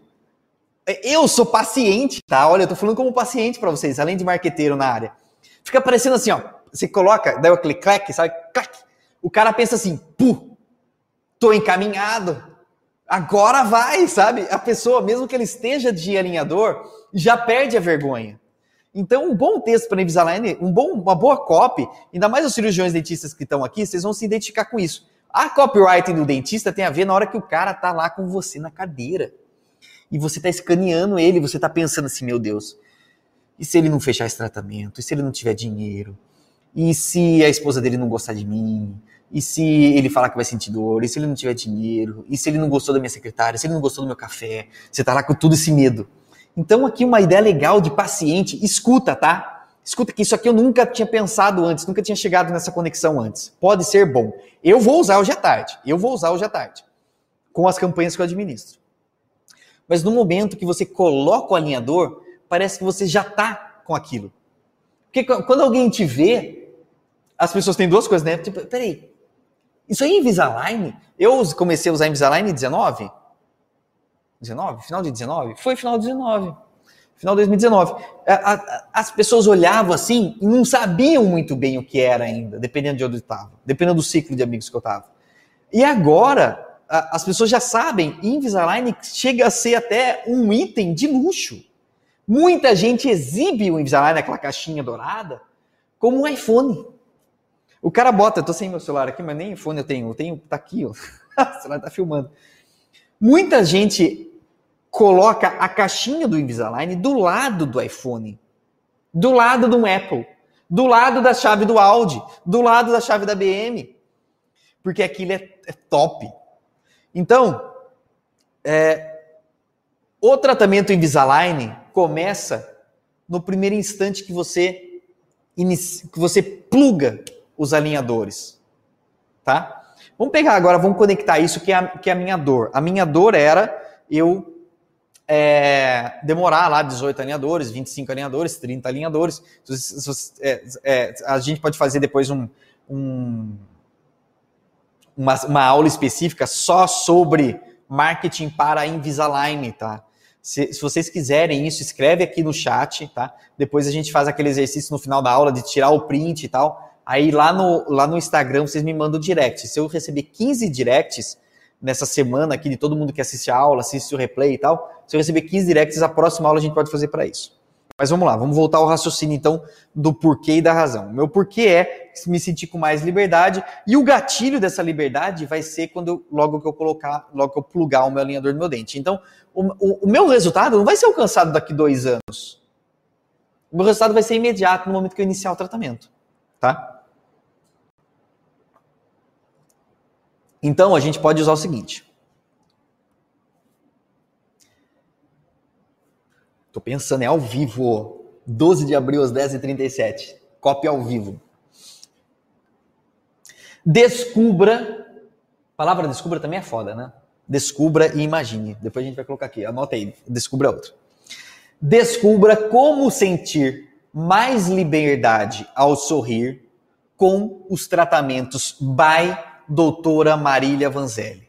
eu sou paciente, tá? Olha, eu tô falando como paciente para vocês, além de marqueteiro na área. Fica parecendo assim, ó, você coloca, daí o clique, clac, sabe? Clac. O cara pensa assim, pu, tô encaminhado, agora vai, sabe? A pessoa, mesmo que ele esteja de alinhador, já perde a vergonha. Então, um bom texto para Invisalign, um bom, uma boa copy, ainda mais os cirurgiões dentistas que estão aqui, vocês vão se identificar com isso. A copywriting do dentista tem a ver na hora que o cara tá lá com você na cadeira. E você tá escaneando ele, você tá pensando assim, meu Deus, e se ele não fechar esse tratamento? E se ele não tiver dinheiro? E se a esposa dele não gostar de mim? E se ele falar que vai sentir dor? E se ele não tiver dinheiro? E se ele não gostou da minha secretária? Se ele não gostou do meu café? Você tá lá com todo esse medo. Então aqui uma ideia legal de paciente, escuta, tá? Escuta que isso aqui eu nunca tinha pensado antes, nunca tinha chegado nessa conexão antes. Pode ser bom. Eu vou usar hoje à tarde, eu vou usar hoje à tarde, com as campanhas que eu administro. Mas no momento que você coloca o alinhador, parece que você já tá com aquilo. Porque quando alguém te vê, as pessoas têm duas coisas, né? Tipo, peraí, isso aí é Invisalign? Eu comecei a usar Invisalign em dezenove? dezenove? Final de dezenove? Foi final de dezenove. Final de dois mil e dezenove. A, a, as pessoas olhavam assim e não sabiam muito bem o que era ainda, dependendo de onde eu estava, dependendo do ciclo de amigos que eu estava. E agora, a, as pessoas já sabem, Invisalign chega a ser até um item de luxo. Muita gente exibe o Invisalign, aquela caixinha dourada, como um iPhone. O cara bota, eu tô sem meu celular aqui, mas nem iPhone eu tenho, eu tenho, tá aqui, ó. O celular tá filmando. Muita gente coloca a caixinha do Invisalign do lado do iPhone, do lado do Apple, do lado da chave do Audi, do lado da chave da B M, porque aquilo é, é top. Então, é, o tratamento Invisalign começa no primeiro instante que você, inicia, que você pluga os alinhadores, tá? Vamos pegar agora, vamos conectar isso que é a, que é a minha dor. A minha dor era eu é, demorar lá dezoito alinhadores, vinte e cinco alinhadores, trinta alinhadores. É, é, a gente pode fazer depois um, um, uma, uma aula específica só sobre marketing para Invisalign, tá? Se, se vocês quiserem isso, escreve aqui no chat, tá? Depois a gente faz aquele exercício no final da aula de tirar o print e tal. Aí lá no, lá no Instagram vocês me mandam direct. Se eu receber quinze directs nessa semana aqui de todo mundo que assiste a aula, assiste o replay e tal, se eu receber quinze directs, a próxima aula a gente pode fazer para isso. Mas vamos lá, vamos voltar ao raciocínio então do porquê e da razão. O meu porquê é me sentir com mais liberdade e o gatilho dessa liberdade vai ser quando eu, logo que eu colocar, logo que eu plugar o meu alinhador no meu dente. Então, o, o, o meu resultado não vai ser alcançado daqui dois anos. O meu resultado vai ser imediato no momento que eu iniciar o tratamento, tá? Então, a gente pode usar o seguinte. Tô pensando, é ao vivo. doze de abril, às dez e trinta e sete. Cópia ao vivo. Descubra. A palavra descubra também é foda, né? Descubra e imagine. Depois a gente vai colocar aqui. Anota aí. Descubra outra. Descubra como sentir mais liberdade ao sorrir com os tratamentos by doutora Marília Vanzelli.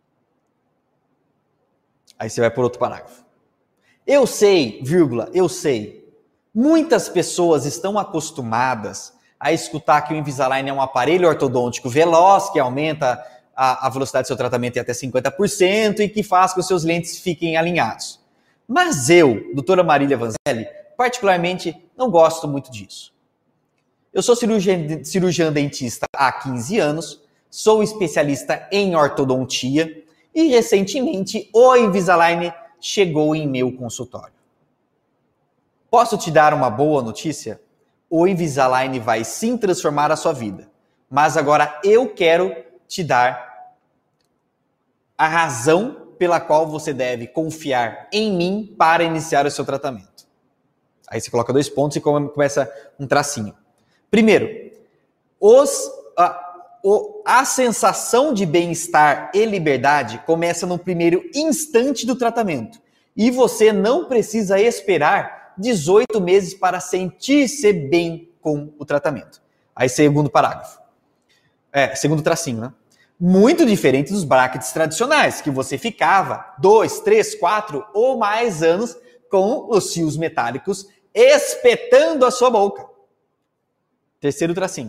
Aí você vai por outro parágrafo. Eu sei, vírgula, eu sei, muitas pessoas estão acostumadas a escutar que o Invisalign é um aparelho ortodôntico veloz, que aumenta a, a velocidade do seu tratamento em até cinquenta por cento e que faz com que os seus lentes fiquem alinhados. Mas eu, doutora Marília Vanzelli, particularmente não gosto muito disso. Eu sou cirurgiã, cirurgiã dentista há quinze anos, sou especialista em ortodontia e recentemente o Invisalign chegou em meu consultório. Posso te dar uma boa notícia? O Invisalign vai sim transformar a sua vida, mas agora eu quero te dar a razão pela qual você deve confiar em mim para iniciar o seu tratamento. Aí você coloca dois pontos e começa um tracinho. Primeiro, os... A, A sensação de bem-estar e liberdade começa no primeiro instante do tratamento. E você não precisa esperar dezoito meses para sentir-se bem com o tratamento. Aí, segundo parágrafo. É, segundo tracinho, né? Muito diferente dos brackets tradicionais, que você ficava dois, três, quatro ou mais anos com os fios metálicos espetando a sua boca. Terceiro tracinho.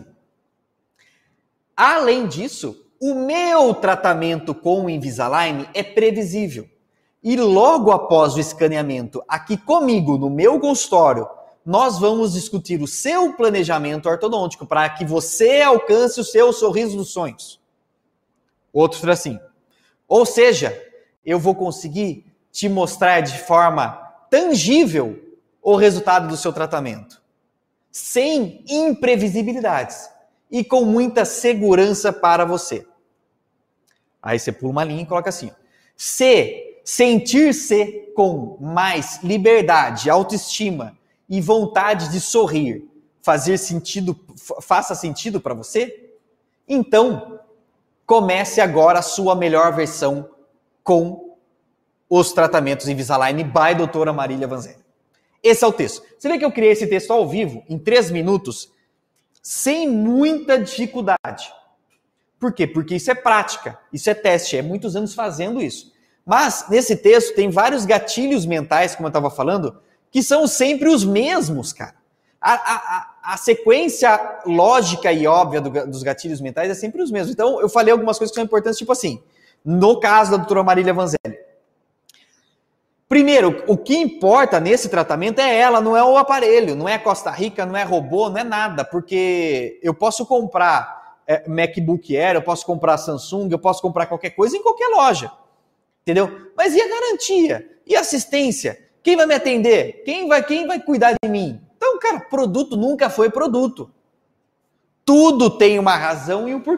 Além disso, o meu tratamento com o Invisalign é previsível. E logo após o escaneamento aqui comigo, no meu consultório, nós vamos discutir o seu planejamento ortodôntico para que você alcance o seu sorriso dos sonhos. Outro tracinho. Ou seja, eu vou conseguir te mostrar de forma tangível o resultado do seu tratamento, sem imprevisibilidades. E com muita segurança para você. Aí você pula uma linha e coloca assim. Se sentir-se com mais liberdade, autoestima e vontade de sorrir fazer sentido, faça sentido para você, então comece agora a sua melhor versão com os tratamentos Invisalign by doutora Marília Vanzelli. Esse é o texto. Você vê que eu criei esse texto ao vivo, em três minutos, sem muita dificuldade. Por quê? Porque isso é prática, isso é teste, é muitos anos fazendo isso. Mas, nesse texto, tem vários gatilhos mentais, como eu estava falando, que são sempre os mesmos, cara. A, a, a sequência lógica e óbvia do, dos gatilhos mentais é sempre os mesmos. Então, eu falei algumas coisas que são importantes, tipo assim, no caso da doutora Marília Vanzelli. Primeiro, o que importa nesse tratamento é ela, não é o aparelho, não é Costa Rica, não é robô, não é nada, porque eu posso comprar é, MacBook Air, eu posso comprar Samsung, eu posso comprar qualquer coisa em qualquer loja, entendeu? Mas e a garantia? E a assistência? Quem vai me atender? Quem vai, quem vai cuidar de mim? Então, cara, produto nunca foi produto. Tudo tem uma razão e um porquê.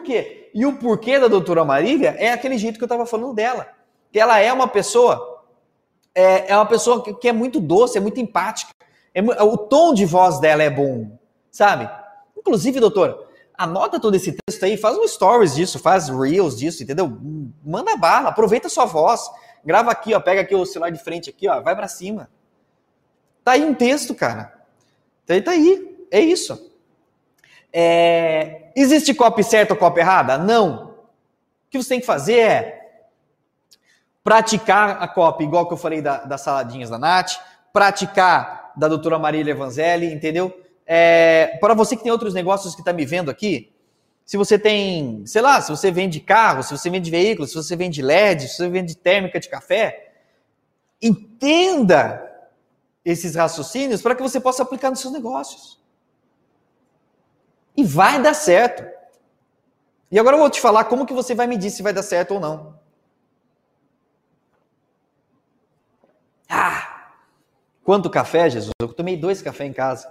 E o porquê da doutora Marília é aquele jeito que eu estava falando dela. Que ela é uma pessoa, é, é uma pessoa que, que é muito doce, é muito empática. É, o tom de voz dela é bom, sabe? Inclusive, doutora, anota todo esse texto aí, faz um stories disso, faz reels disso, entendeu? Manda bala, aproveita a sua voz. Grava aqui, ó, pega aqui o celular de frente aqui, ó, vai pra cima. Tá aí um texto, cara. Tá aí, tá aí. É isso. É... Existe copy certa ou copy errada? Não. O que você tem que fazer é praticar a copy, igual que eu falei da, das saladinhas da Nath, praticar da doutora Marília Vanzelli, entendeu? É... Para você que tem outros negócios que tá me vendo aqui, se você tem, sei lá, se você vende carro, se você vende veículo, se você vende L E D, se você vende térmica de café, entenda esses raciocínios para que você possa aplicar nos seus negócios. E vai dar certo. E agora eu vou te falar como que você vai medir se vai dar certo ou não. Ah! Quanto café, Jesus? Eu tomei dois cafés em casa.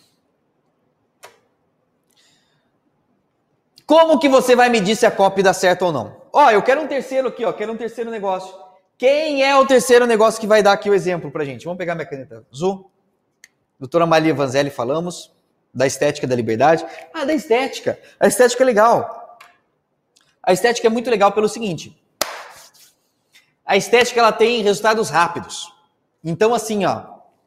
Como que você vai medir se a copy dá certo ou não? Ó, eu quero um terceiro aqui, ó, quero um terceiro negócio. Quem é o terceiro negócio que vai dar aqui o exemplo pra gente? Vamos pegar minha caneta azul. Doutora Marília Vanzelli, falamos da estética da liberdade. Ah, da estética. A estética é legal. A estética é muito legal pelo seguinte. A estética, ela tem resultados rápidos. Então, assim, ó,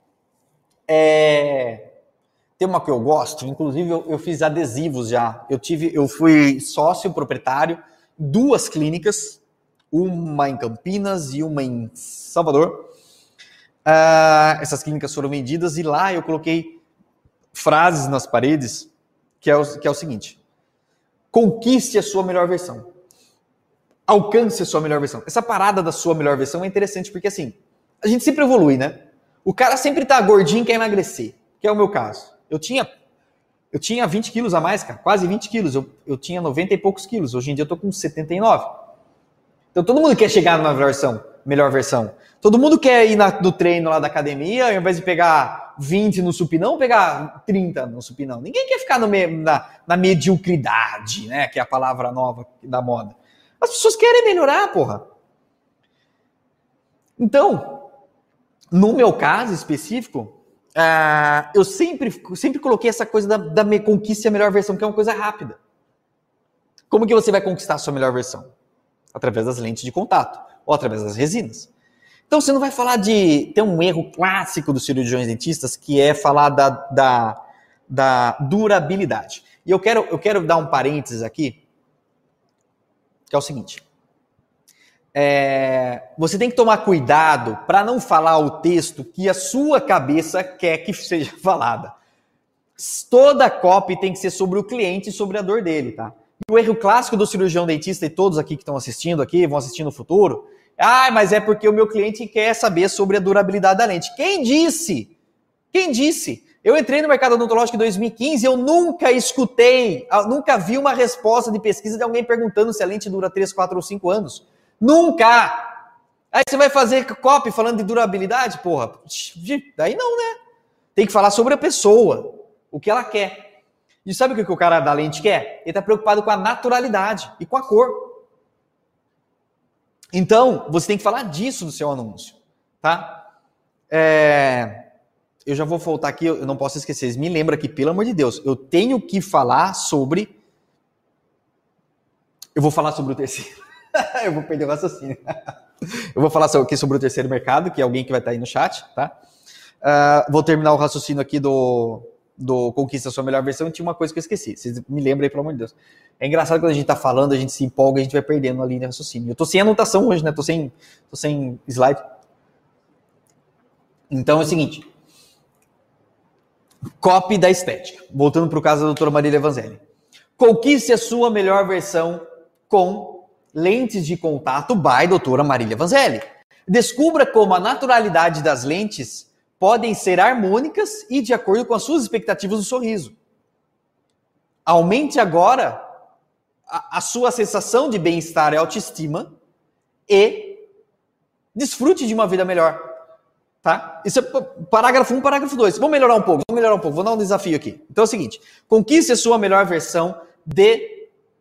é... tem uma que eu gosto, inclusive eu, eu fiz adesivos já. Eu tive, eu fui sócio proprietário, duas clínicas, uma em Campinas e uma em Salvador. Uh, essas clínicas foram vendidas e lá eu coloquei frases nas paredes que é o, que é o seguinte: conquiste a sua melhor versão. Alcance a sua melhor versão. Essa parada da sua melhor versão é interessante porque assim, a gente sempre evolui, né? O cara sempre tá gordinho e quer emagrecer, que é o meu caso. Eu tinha, eu tinha vinte quilos a mais, cara, quase vinte quilos. Eu, eu tinha noventa e poucos quilos. Hoje em dia eu tô com setenta e nove. Então todo mundo quer chegar numa versão, melhor versão. Todo mundo quer ir na, no treino lá da academia, ao invés de pegar vinte no supinão, pegar trinta no supinão. Ninguém quer ficar no me, na, na mediocridade, né? Que é a palavra nova da moda. As pessoas querem melhorar, porra. Então, no meu caso específico, Uh, eu sempre, sempre coloquei essa coisa da, da me conquiste a melhor versão, que é uma coisa rápida. Como que você vai conquistar a sua melhor versão? Através das lentes de contato, ou através das resinas. Então você não vai falar de... Tem um erro clássico dos cirurgiões dentistas, que é falar da, da, da durabilidade. E eu quero, eu quero dar um parênteses aqui, que é o seguinte. É, você tem que tomar cuidado para não falar o texto que a sua cabeça quer que seja falada. Toda copy tem que ser sobre o cliente e sobre a dor dele, tá? E o erro clássico do cirurgião dentista, e todos aqui que estão assistindo aqui, vão assistir no futuro, ah, mas é porque o meu cliente quer saber sobre a durabilidade da lente. Quem disse? Quem disse? Eu entrei no mercado odontológico em dois mil e quinze e eu nunca escutei, nunca vi uma resposta de pesquisa de alguém perguntando se a lente dura três, quatro ou cinco anos. Nunca! Aí você vai fazer copy falando de durabilidade? Porra, daí não, né? Tem que falar sobre a pessoa, o que ela quer. E sabe o que o cara da lente quer? Ele está preocupado com a naturalidade e com a cor. Então, você tem que falar disso no seu anúncio, tá? É... Eu já vou voltar aqui, eu não posso esquecer. Me lembra aqui, pelo amor de Deus, eu tenho que falar sobre... Eu vou falar sobre o terceiro. Eu vou perder o raciocínio. Eu vou falar aqui sobre o terceiro mercado, que é alguém que vai estar aí no chat, tá? Uh, vou terminar o raciocínio aqui do, do Conquista a Sua Melhor Versão e tinha uma coisa que eu esqueci. Vocês me lembram aí, pelo amor de Deus. É engraçado quando a gente tá falando, a gente se empolga, a gente vai perdendo a linha de raciocínio. Eu tô sem anotação hoje, né? Tô sem, tô sem slide. Então é o seguinte. Copy da estética. Voltando para o caso da doutora Marília Vanzelli. Conquiste a sua melhor versão com lentes de contato by doutora Marília Vanzelli. Descubra como a naturalidade das lentes podem ser harmônicas e de acordo com as suas expectativas do sorriso. Aumente agora a, a sua sensação de bem-estar e autoestima e desfrute de uma vida melhor. Tá? Isso é parágrafo um, parágrafo dois. Vamos melhorar um pouco, vamos melhorar um pouco. Vou dar um desafio aqui. Então é o seguinte, conquiste a sua melhor versão de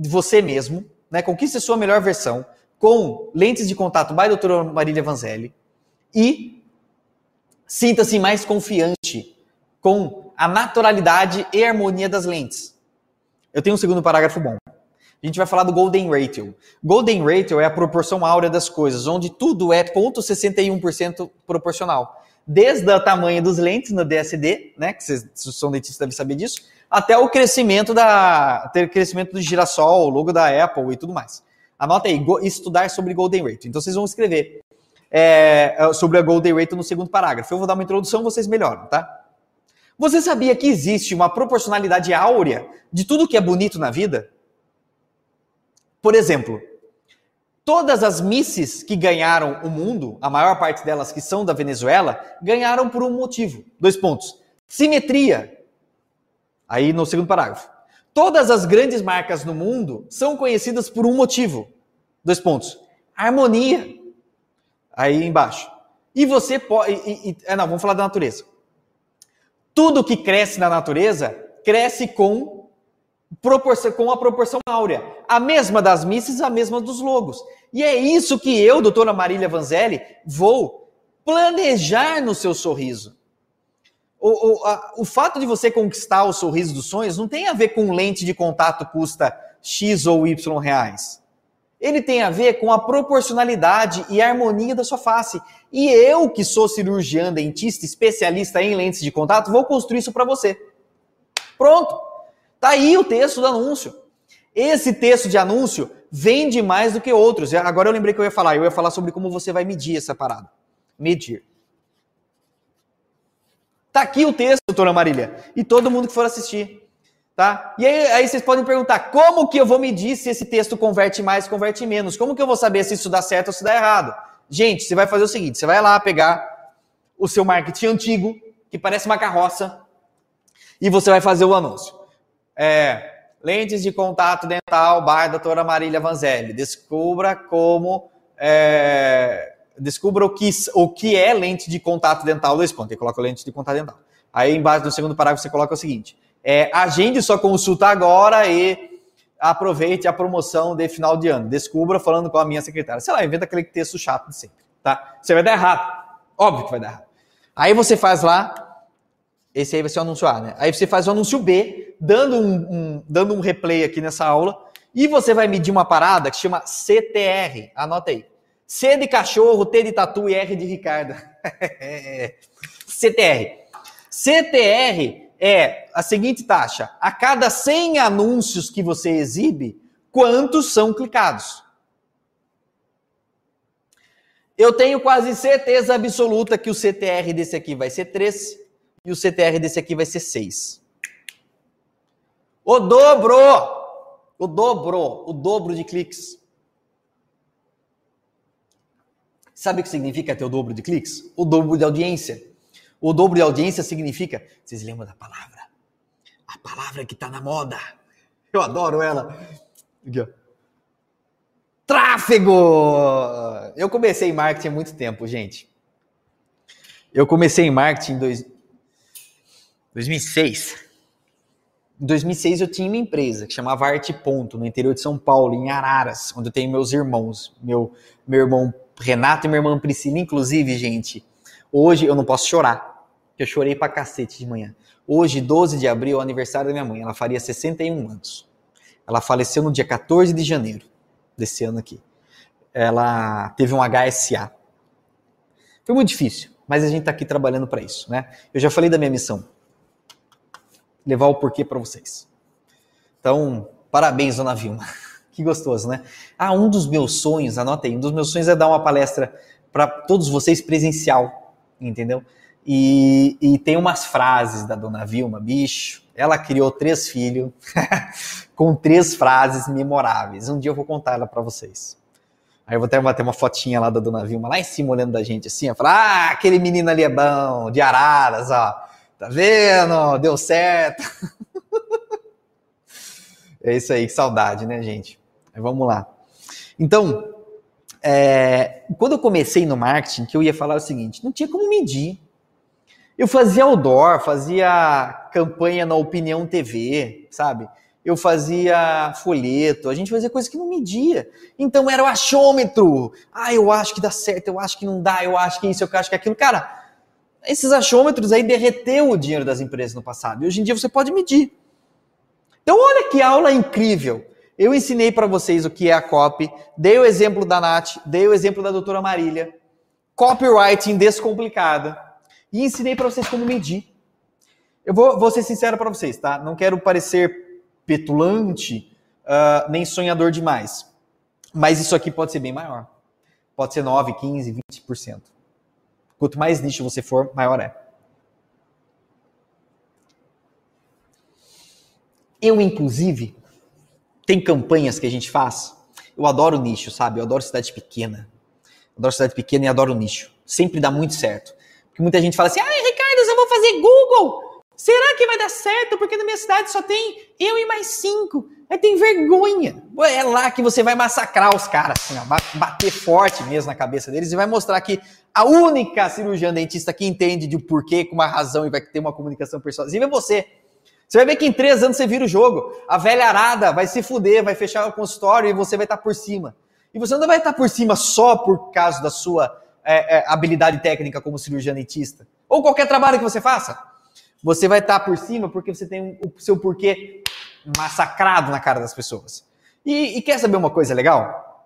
de você mesmo, né? Conquiste a sua melhor versão com lentes de contato by doutora Marília Vanzelli e sinta-se mais confiante com a naturalidade e harmonia das lentes. Eu tenho um segundo parágrafo bom. A gente vai falar do Golden Ratio. Golden Ratio é a proporção áurea das coisas, onde tudo é zero vírgula sessenta e um por cento proporcional. Desde o tamanho dos lentes no D S D, né, que vocês são dentistas devem saber disso, até o crescimento, da, até o crescimento do girassol, o logo da Apple e tudo mais. Anota aí, estudar sobre Golden Ratio. Então vocês vão escrever é, sobre a Golden Ratio no segundo parágrafo. Eu vou dar uma introdução, vocês melhoram, tá? Você sabia que existe uma proporcionalidade áurea de tudo que é bonito na vida? Por exemplo, todas as misses que ganharam o mundo, a maior parte delas que são da Venezuela, ganharam por um motivo. Dois pontos. Simetria. Aí no segundo parágrafo. Todas as grandes marcas no mundo são conhecidas por um motivo. Dois pontos. Harmonia. Aí embaixo. E você pode... E, e, é, não, vamos falar da natureza. Tudo que cresce na natureza, cresce com, proporção, com a proporção áurea. A mesma das misses, a mesma dos logos. E é isso que eu, doutora Marília Vanzelli, vou planejar no seu sorriso. O, o, a, o fato de você conquistar o sorriso dos sonhos não tem a ver com lente de contato custa X ou Y reais. Ele tem a ver com a proporcionalidade e harmonia da sua face. E eu, que sou cirurgiã, dentista, especialista em lentes de contato, vou construir isso para você. Pronto. Tá aí o texto do anúncio. Esse texto de anúncio vende mais do que outros. Agora eu lembrei que eu ia falar. Eu ia falar sobre como você vai medir essa parada. Medir. Tá aqui o texto, doutora Marília. E todo mundo que for assistir. Tá? E aí, aí vocês podem perguntar, como que eu vou medir se esse texto converte mais, converte menos? Como que eu vou saber se isso dá certo ou se dá errado? Gente, você vai fazer o seguinte, você vai lá pegar o seu marketing antigo, que parece uma carroça, e você vai fazer o anúncio. É, lentes de contato dental, by doutora Marília Vanzelli. Descubra como... É, descubra o que, o que é lente de contato dental, dois pontos. Aí coloca lente de contato dental. Aí embaixo do segundo parágrafo você coloca o seguinte... É, agende sua consulta agora e aproveite a promoção de final de ano. Descubra falando com a minha secretária. Sei lá, inventa aquele texto chato de sempre, tá? Você vai dar errado. Óbvio que vai dar errado. Aí você faz lá, esse aí vai ser o anúncio A, né? Aí você faz o anúncio B, dando um, um, dando um replay aqui nessa aula, e você vai medir uma parada que chama C T R. Anota aí. C de cachorro, T de tatu e R de Ricardo. C T R. C T R... é a seguinte taxa, a cada cem anúncios que você exibe, quantos são clicados? Eu tenho quase certeza absoluta que o C T R desse aqui vai ser três e o C T R desse aqui vai ser seis. O dobro! O dobro! O dobro de cliques. Sabe o que significa ter o dobro de cliques? O dobro de audiência. O dobro de audiência significa... Vocês lembram da palavra? A palavra que está na moda. Eu adoro ela. Aqui, ó. Tráfego! Eu comecei em marketing há muito tempo, gente. Eu comecei em marketing em dois... dois mil e seis. Em dois mil e seis eu tinha uma empresa que chamava Arte Ponto, no interior de São Paulo, em Araras, onde eu tenho meus irmãos. Meu, meu irmão Renato e minha irmã Priscila. Inclusive, gente, hoje eu não posso chorar. Eu chorei pra cacete de manhã. Hoje, doze de abril, é o aniversário da minha mãe. Ela faria sessenta e um anos. Ela faleceu no dia quatorze de janeiro desse ano aqui. Ela teve um H S A. Foi muito difícil, mas a gente tá aqui trabalhando para isso, né? Eu já falei da minha missão. Levar o porquê para vocês. Então, parabéns, dona Vilma. Que gostoso, né? Ah, um dos meus sonhos, anota aí, um dos meus sonhos é dar uma palestra para todos vocês presencial, entendeu? E, e tem umas frases da dona Vilma, bicho, ela criou três filhos com três frases memoráveis. Um dia eu vou contar ela para vocês. Aí eu vou até bater uma fotinha lá da dona Vilma, lá em cima olhando da gente assim, falar, ah, aquele menino ali é bom, de Araras, ó, tá vendo? Deu certo. É isso aí, que saudade, né, gente? Mas vamos lá. Então, é, quando eu comecei no marketing, que eu ia falar o seguinte, não tinha como medir. Eu fazia outdoor, fazia campanha na Opinião T V, sabe? eu fazia folheto, a gente fazia coisa que não media. Então era o achômetro. Ah, eu acho que dá certo, eu acho que não dá, eu acho que isso, eu acho que aquilo. Cara, esses achômetros aí derreteu o dinheiro das empresas no passado. E hoje em dia você pode medir. Então olha que aula incrível. Eu ensinei para vocês o que é a copy, dei o exemplo da Nath, dei o exemplo da doutora Marília, copywriting descomplicada, e ensinei para vocês como medir. Eu vou, vou ser sincero para vocês, tá? Não quero parecer petulante, uh, nem sonhador demais. Mas isso aqui pode ser bem maior. Pode ser nove, quinze, vinte por cento. Quanto mais nicho você for, maior é. Eu, inclusive, tem campanhas que a gente faz. Eu adoro nicho, sabe? Eu adoro cidade pequena. Eu adoro cidade pequena e adoro nicho. Sempre dá muito certo. Porque muita gente fala assim, ai, Ricardo, eu vou fazer Google. Será que vai dar certo? Porque na minha cidade só tem eu e mais cinco. Aí tem vergonha. É lá que você vai massacrar os caras, assim, ó, bater forte mesmo na cabeça deles e vai mostrar que a única cirurgiã dentista que entende de um porquê, com uma razão e vai ter uma comunicação persuasiva é você. Você vai ver que em três anos você vira o jogo. A velha arada vai se fuder, vai fechar o consultório e você vai estar por cima. E você não vai estar por cima só por causa da sua é, é, habilidade técnica como cirurgião dentista. Ou qualquer trabalho que você faça. Você vai estar por cima porque você tem o seu porquê massacrado na cara das pessoas. E, e quer saber uma coisa legal?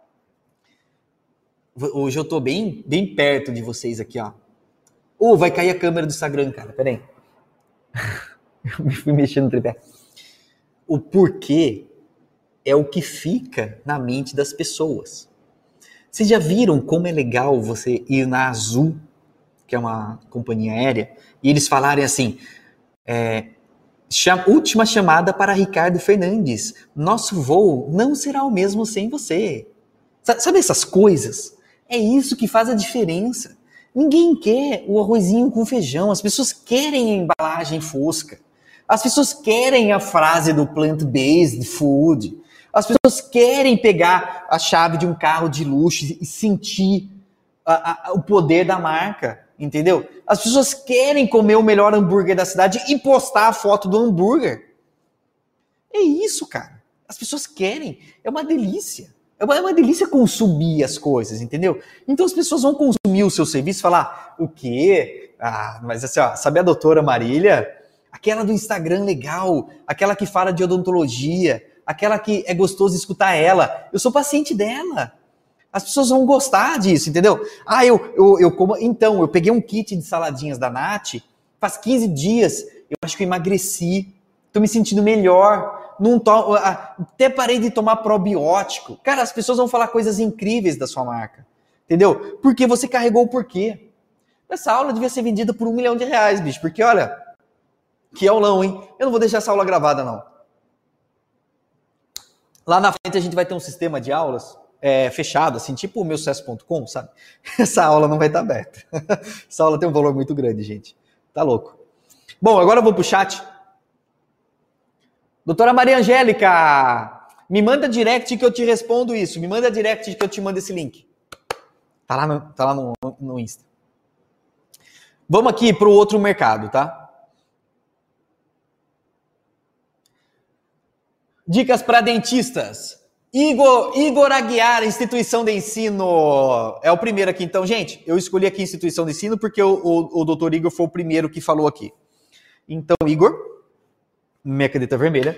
Hoje eu tô bem, bem perto de vocês aqui, ó. Uh, vai cair a câmera do Instagram, cara. Pera aí. Eu me fui mexendo no tripé. O porquê é o que fica na mente das pessoas. Vocês já viram como é legal você ir na Azul, que é uma companhia aérea, e eles falarem assim... É, cham- última chamada para Ricardo Fernandes. Nosso voo não será o mesmo sem você. Sa- sabe essas coisas? É isso que faz a diferença. Ninguém quer o arrozinho com feijão. As pessoas querem a embalagem fosca. As pessoas querem a frase do plant-based food. As pessoas querem pegar a chave de um carro de luxo e sentir a, a, o poder da marca. Entendeu? As pessoas querem comer o melhor hambúrguer da cidade e postar a foto do hambúrguer. É isso, cara. As pessoas querem. É uma delícia. É uma, é uma delícia consumir as coisas, entendeu? Então as pessoas vão consumir o seu serviço e falar, o quê? Ah, mas assim, ó, sabe a doutora Marília? Aquela do Instagram legal, aquela que fala de odontologia, aquela que é gostoso escutar ela. Eu sou paciente dela. As pessoas vão gostar disso, entendeu? Ah, eu, eu, eu como... Então, eu peguei um kit de saladinhas da Nath, faz quinze dias, eu acho que eu emagreci, tô me sentindo melhor, não to... até parei de tomar probiótico. Cara, as pessoas vão falar coisas incríveis da sua marca, entendeu? Porque você carregou o porquê. Essa aula devia ser vendida por um milhão de reais, bicho, porque olha, que aulão, hein? Eu não vou deixar essa aula gravada, não. Lá na frente a gente vai ter um sistema de aulas... É, fechado, assim, tipo o meu sucesso ponto com, sabe? Essa aula não vai estar aberta. Essa aula tem um valor muito grande, gente. Tá louco. Bom, agora eu vou pro chat. Doutora Maria Angélica, me manda direct que eu te respondo isso. Me manda direct que eu te mando esse link. Tá lá no, tá lá no, no Insta. Vamos aqui pro outro mercado, tá? Dicas para dentistas. Igor, Igor Aguiar, instituição de ensino. É o primeiro aqui. Então, gente, eu escolhi aqui instituição de ensino porque o, o, o doutor Igor foi o primeiro que falou aqui. Então, Igor, minha caneta vermelha.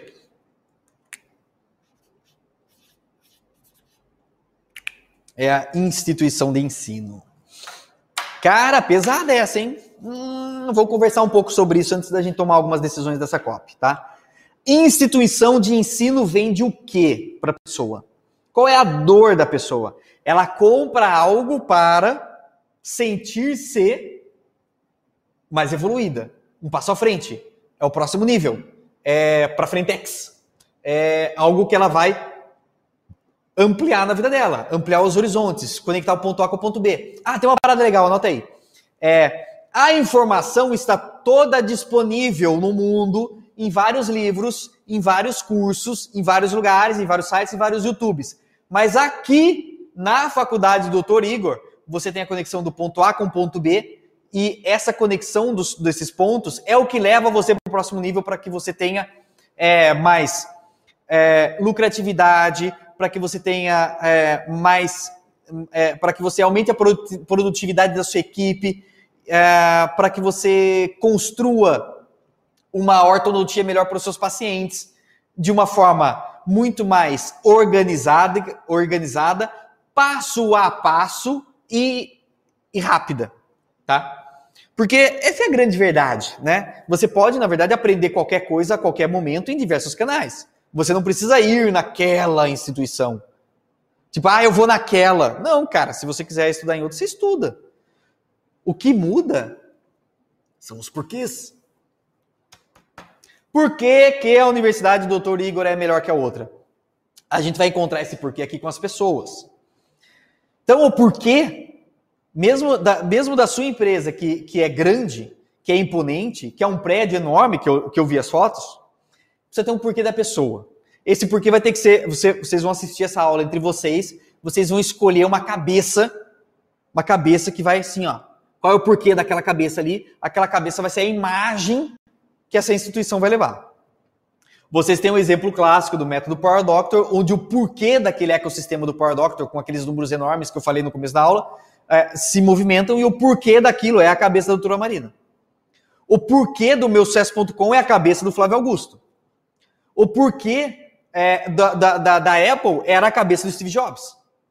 É a instituição de ensino. Cara, pesada essa, hein? Hum, vou conversar um pouco sobre isso antes da gente tomar algumas decisões dessa copy, tá? Instituição de ensino vende o quê para a pessoa? Qual é a dor da pessoa? Ela compra algo para sentir-se mais evoluída. Um passo à frente. É o próximo nível. É para frentex. É algo que ela vai ampliar na vida dela. Ampliar os horizontes. Conectar o ponto A com o ponto B. Ah, tem uma parada legal, anota aí. É, a informação está toda disponível no mundo, em vários livros, em vários cursos, em vários lugares, em vários sites, em vários YouTubes. Mas aqui, na faculdade do doutor Igor, você tem a conexão do ponto A com o ponto B, e essa conexão dos, desses pontos é o que leva você para o próximo nível, para que você tenha é, mais é, lucratividade, para que você tenha é, mais, é, para que você aumente a produtividade da sua equipe, é, para que você construa uma ortodontia melhor para os seus pacientes, de uma forma muito mais organizada, organizada, passo a passo e, e rápida, tá? Porque essa é a grande verdade, né? Você pode, na verdade, aprender qualquer coisa a qualquer momento em diversos canais. Você não precisa ir naquela instituição. Tipo, ah, eu vou naquela. Não, cara, se você quiser estudar em outra, você estuda. O que muda são os porquês. Por que, que a Universidade do doutor Igor é melhor que a outra? A gente vai encontrar esse porquê aqui com as pessoas. Então, o porquê, mesmo da, mesmo da sua empresa, que, que é grande, que é imponente, que é um prédio enorme, que eu, que eu vi as fotos, você tem um porquê da pessoa. Esse porquê vai ter que ser, você, vocês vão assistir essa aula entre vocês, vocês vão escolher uma cabeça, uma cabeça que vai assim, ó. Qual é o porquê daquela cabeça ali? Aquela cabeça vai ser a imagem que essa instituição vai levar. Vocês têm um exemplo clássico do método Power Doctor, onde o porquê daquele ecossistema do Power Doctor, com aqueles números enormes que eu falei no começo da aula, é, se movimentam, e o porquê daquilo é a cabeça da doutora Marina. O porquê do meu sucesso ponto com é a cabeça do Flávio Augusto. O porquê é, da, da, da, da Apple era a cabeça do Steve Jobs.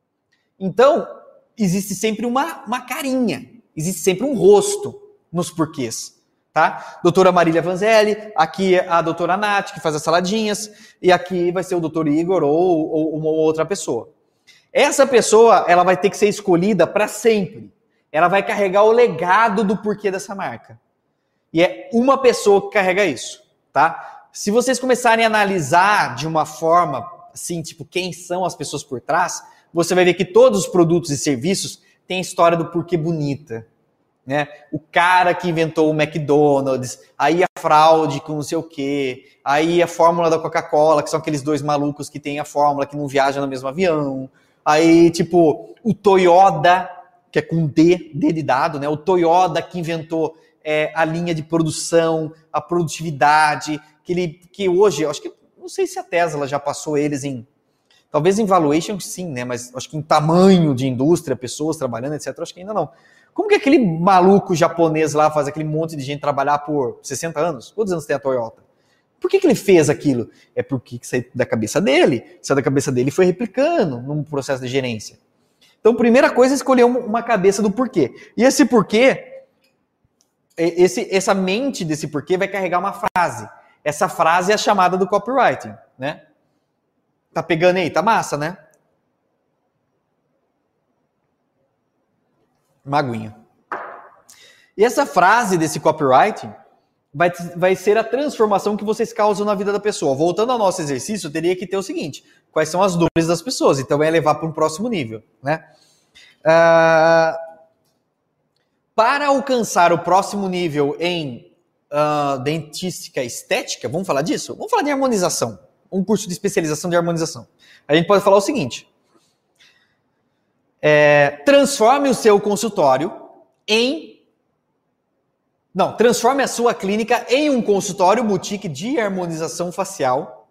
Então, existe sempre uma, uma carinha, existe sempre um rosto nos porquês. Tá? Doutora Marília Vanzelli, aqui a doutora Nath, que faz as saladinhas, e aqui vai ser o doutor Igor ou, ou uma outra pessoa. Essa pessoa, ela vai ter que ser escolhida para sempre. Ela vai carregar o legado do porquê dessa marca. E é uma pessoa que carrega isso, tá? Se vocês começarem a analisar de uma forma, assim, tipo, quem são as pessoas por trás, você vai ver que todos os produtos e serviços têm a história do porquê bonita. Né? O cara que inventou o McDonald's, aí a fraude com não sei o quê, aí a fórmula da Coca-Cola, que são aqueles dois malucos que tem a fórmula, que não viajam no mesmo avião, aí tipo o Toyota, que é com D, D de dado, né? O Toyota que inventou é, a linha de produção, a produtividade, que, ele, que hoje, eu acho que, não sei se a Tesla já passou eles em, talvez em valuation sim, né? Mas acho que em tamanho de indústria, pessoas trabalhando, etcétera, acho que ainda não. Como que aquele maluco japonês lá faz aquele monte de gente trabalhar por sessenta anos? Quantos anos tem a Toyota? Por que que ele fez aquilo? É porque saiu da cabeça dele. Saiu da cabeça dele e foi replicando num processo de gerência. Então, primeira coisa é escolher uma cabeça do porquê. E esse porquê, esse, essa mente desse porquê vai carregar uma frase. Essa frase é a chamada do copywriting, né? Tá pegando aí? Tá massa, né? Maguinha. E essa frase desse copywriting vai, vai ser a transformação que vocês causam na vida da pessoa. Voltando ao nosso exercício, eu teria que ter o seguinte: quais são as dores das pessoas? Então vai levar para um próximo nível, né? Uh, para alcançar o próximo nível em uh, dentística estética, vamos falar disso? Vamos falar de harmonização. Um curso de especialização de harmonização. A gente pode falar o seguinte: É, transforme o seu consultório em... Não, transforme a sua clínica em um consultório boutique de harmonização facial,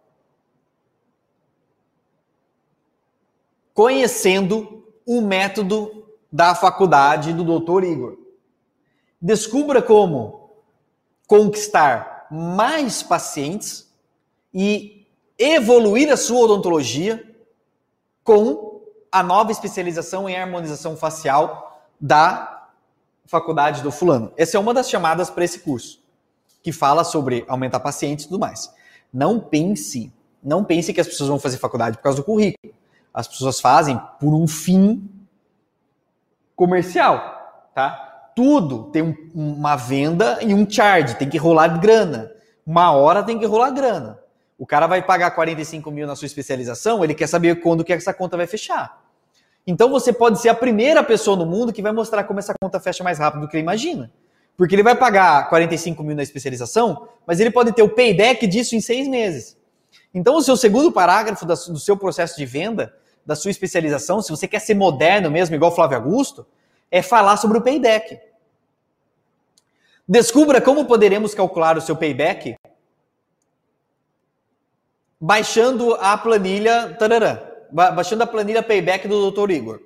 conhecendo o método da faculdade do doutor Igor. Descubra como conquistar mais pacientes e evoluir a sua odontologia com a nova especialização em harmonização facial da faculdade do fulano. Essa é uma das chamadas para esse curso, que fala sobre aumentar pacientes e tudo mais. Não pense, não pense que as pessoas vão fazer faculdade por causa do currículo. As pessoas fazem por um fim comercial, tá? Tudo tem um, uma venda e um charge, tem que rolar grana. Uma hora tem que rolar grana. O cara vai pagar quarenta e cinco mil na sua especialização, ele quer saber quando que essa conta vai fechar. Então você pode ser a primeira pessoa no mundo que vai mostrar como essa conta fecha mais rápido do que ele imagina. Porque ele vai pagar quarenta e cinco mil na especialização, mas ele pode ter o payback disso em seis meses. Então o seu segundo parágrafo do seu processo de venda, da sua especialização, se você quer ser moderno mesmo, igual o Flávio Augusto, é falar sobre o payback. Descubra como poderemos calcular o seu payback baixando a planilha, tararã, baixando a planilha Payback do doutor Igor.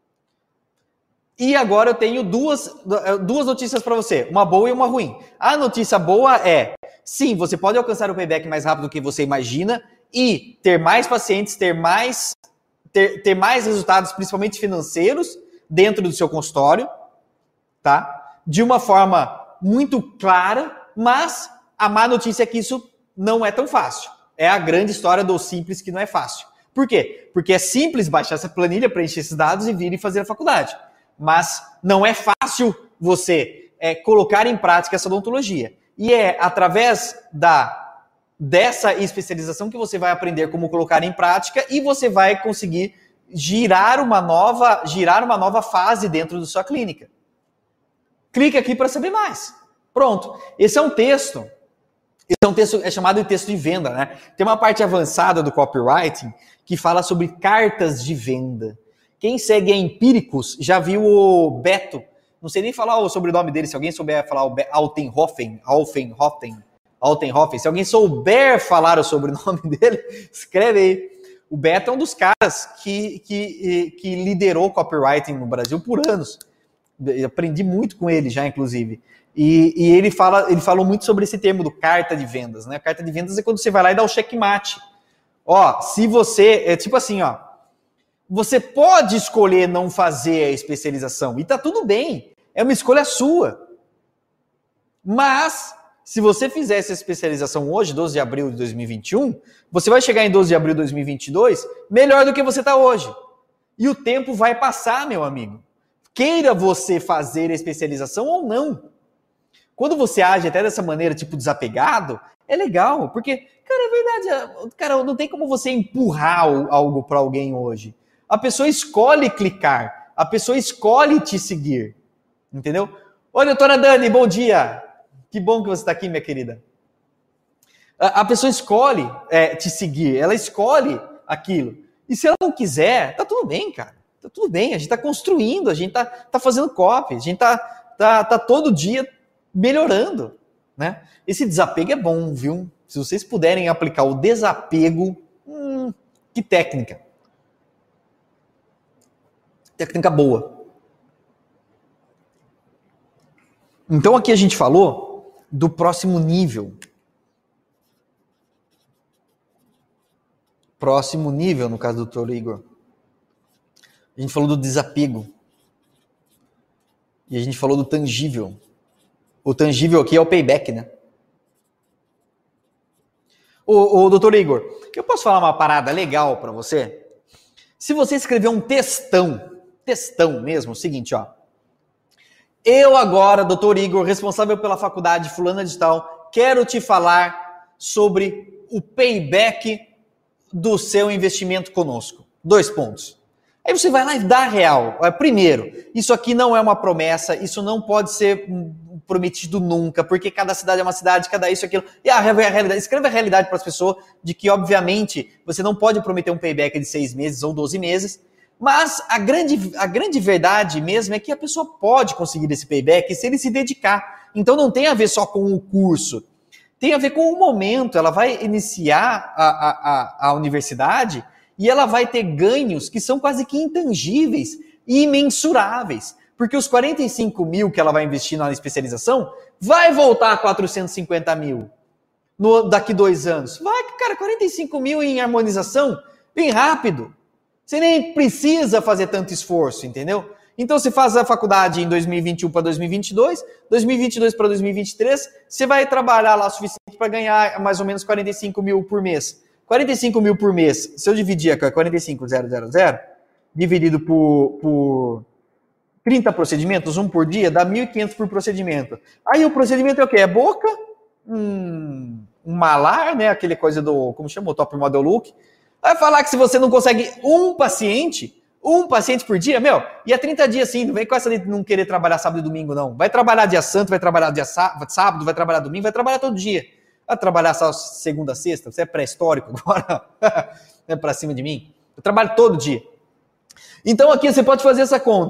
E agora eu tenho duas, duas notícias para você, uma boa e uma ruim. A notícia boa é, sim, você pode alcançar o payback mais rápido do que você imagina e ter mais pacientes, ter mais, ter, ter mais resultados, principalmente financeiros, dentro do seu consultório, tá? De uma forma muito clara, mas a má notícia é que isso não é tão fácil. É a grande história do simples que não é fácil. Por quê? Porque é simples baixar essa planilha, preencher esses dados e vir e fazer a faculdade. Mas não é fácil você é, colocar em prática essa odontologia. E é através da, dessa especialização que você vai aprender como colocar em prática e você vai conseguir girar uma nova, girar uma nova fase dentro da sua clínica. Clique aqui para saber mais. Pronto. Esse é um texto. Esse é um texto, é chamado de texto de venda, né? Tem uma parte avançada do copywriting que fala sobre cartas de venda. Quem segue a Empíricos já viu o Beto, não sei nem falar o sobrenome dele, se alguém souber falar o Altenhofen, Altenhofen, Altenhofen, se alguém souber falar o sobrenome dele, escreve aí. O Beto é um dos caras que, que, que liderou copywriting no Brasil por anos. Eu aprendi muito com ele já, inclusive. E, e ele, fala, ele falou muito sobre esse termo do carta de vendas, né? Carta de vendas é quando você vai lá e dá o checkmate. Ó, se você, é tipo assim, ó, você pode escolher não fazer a especialização e tá tudo bem, é uma escolha sua. Mas, se você fizer essa especialização hoje, doze de abril de dois mil e vinte e um, você vai chegar em doze de abril de dois mil e vinte e dois melhor do que você está hoje. E o tempo vai passar, meu amigo. Queira você fazer a especialização ou não. Quando você age até dessa maneira, tipo desapegado, é legal, porque, cara, é verdade, cara, não tem como você empurrar algo para alguém hoje. A pessoa escolhe clicar, a pessoa escolhe te seguir, entendeu? Oi, doutora Dani, bom dia. Que bom que você está aqui, minha querida. A, a pessoa escolhe é, te seguir, ela escolhe aquilo. E se ela não quiser, tá tudo bem, cara. Tá tudo bem, a gente tá construindo, a gente tá, tá fazendo copy, a gente tá, tá, tá todo dia melhorando, né? Esse desapego é bom, viu? Se vocês puderem aplicar o desapego, hum, que técnica. Técnica boa. Então aqui a gente falou do próximo nível. Próximo nível, no caso do doutor Igor. A gente falou do desapego. E a gente falou do tangível. O tangível aqui é o payback, né? Ô, ô doutor Igor, eu posso falar uma parada legal para você? Se você escrever um textão, textão mesmo, o seguinte, ó. Eu agora, doutor Igor, responsável pela faculdade Fulana Digital, quero te falar sobre o payback do seu investimento conosco. Dois pontos. Aí você vai lá e dá real. Primeiro, isso aqui não é uma promessa, isso não pode ser prometido nunca, porque cada cidade é uma cidade, cada isso, aquilo. E a realidade, escreve a realidade para as pessoas de que, obviamente, você não pode prometer um payback de seis meses ou doze meses, mas a grande, a grande verdade mesmo é que a pessoa pode conseguir esse payback se ele se dedicar. Então não tem a ver só com o curso, tem a ver com o momento. Ela vai iniciar a, a, a, a universidade e ela vai ter ganhos que são quase que intangíveis e imensuráveis. Porque os quarenta e cinco mil que ela vai investir na especialização vai voltar a quatrocentos e cinquenta mil no, daqui dois anos. Vai, cara, quarenta e cinco mil em harmonização, bem rápido. Você nem precisa fazer tanto esforço, entendeu? Então você faz a faculdade em dois mil e vinte e um para dois mil e vinte e dois, dois mil e vinte e dois para dois mil e vinte e três, você vai trabalhar lá o suficiente para ganhar mais ou menos quarenta e cinco mil por mês. quarenta e cinco mil por mês, se eu dividir aqui, quarenta e cinco mil, dividido por, por trinta procedimentos, um por dia, dá mil e quinhentos por procedimento. Aí o procedimento é o quê? É boca, um, um malar, né? Aquele coisa do, como chama? O Top Model Look. Vai falar que se você não consegue um paciente, um paciente por dia, meu, e é trinta dias sim, não vem com essa de não querer trabalhar sábado e domingo, não. Vai trabalhar dia santo, vai trabalhar dia sábado, vai trabalhar domingo, vai trabalhar todo dia. Vai trabalhar só segunda a sexta? Você é pré-histórico agora? É pra cima de mim? Eu trabalho todo dia. Então aqui você pode fazer essa conta.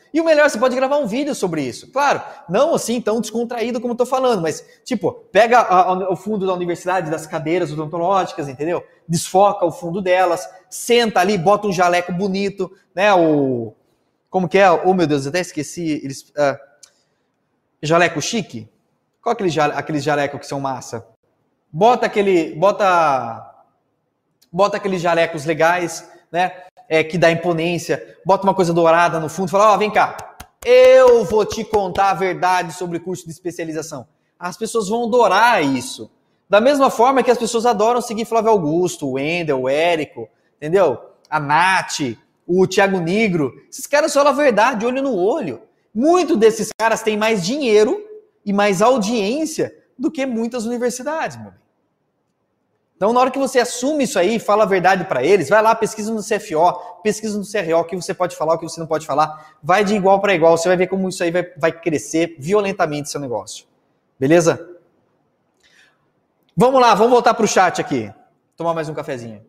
E o melhor, você pode gravar um vídeo sobre isso. Claro, não assim tão descontraído como eu tô falando, mas, tipo, pega a, a, o fundo da universidade, das cadeiras odontológicas, entendeu? Desfoca o fundo delas, senta ali, bota um jaleco bonito, né? O... Como que é? Oh, meu Deus, eu até esqueci. Eles, uh, jaleco chique? Qual aquele jale, aqueles jalecos que são massa? Bota aquele... Bota... Bota aqueles jalecos legais, né? É, que dá imponência, bota uma coisa dourada no fundo, fala, ó, oh, vem cá, eu vou te contar a verdade sobre o curso de especialização. As pessoas vão adorar isso. Da mesma forma que as pessoas adoram seguir Flávio Augusto, o Wendel, o Érico, entendeu? A Nath, o Thiago Nigro. Esses caras falam a verdade, olho no olho. Muitos desses caras têm mais dinheiro e mais audiência do que muitas universidades, meu bem. Então, na hora que você assume isso aí, fala a verdade para eles, vai lá, pesquisa no C F O, pesquisa no C R O, o que você pode falar, o que você não pode falar, vai de igual para igual, você vai ver como isso aí vai, vai crescer violentamente seu negócio. Beleza? Vamos lá, vamos voltar para o chat aqui. Tomar mais um cafezinho.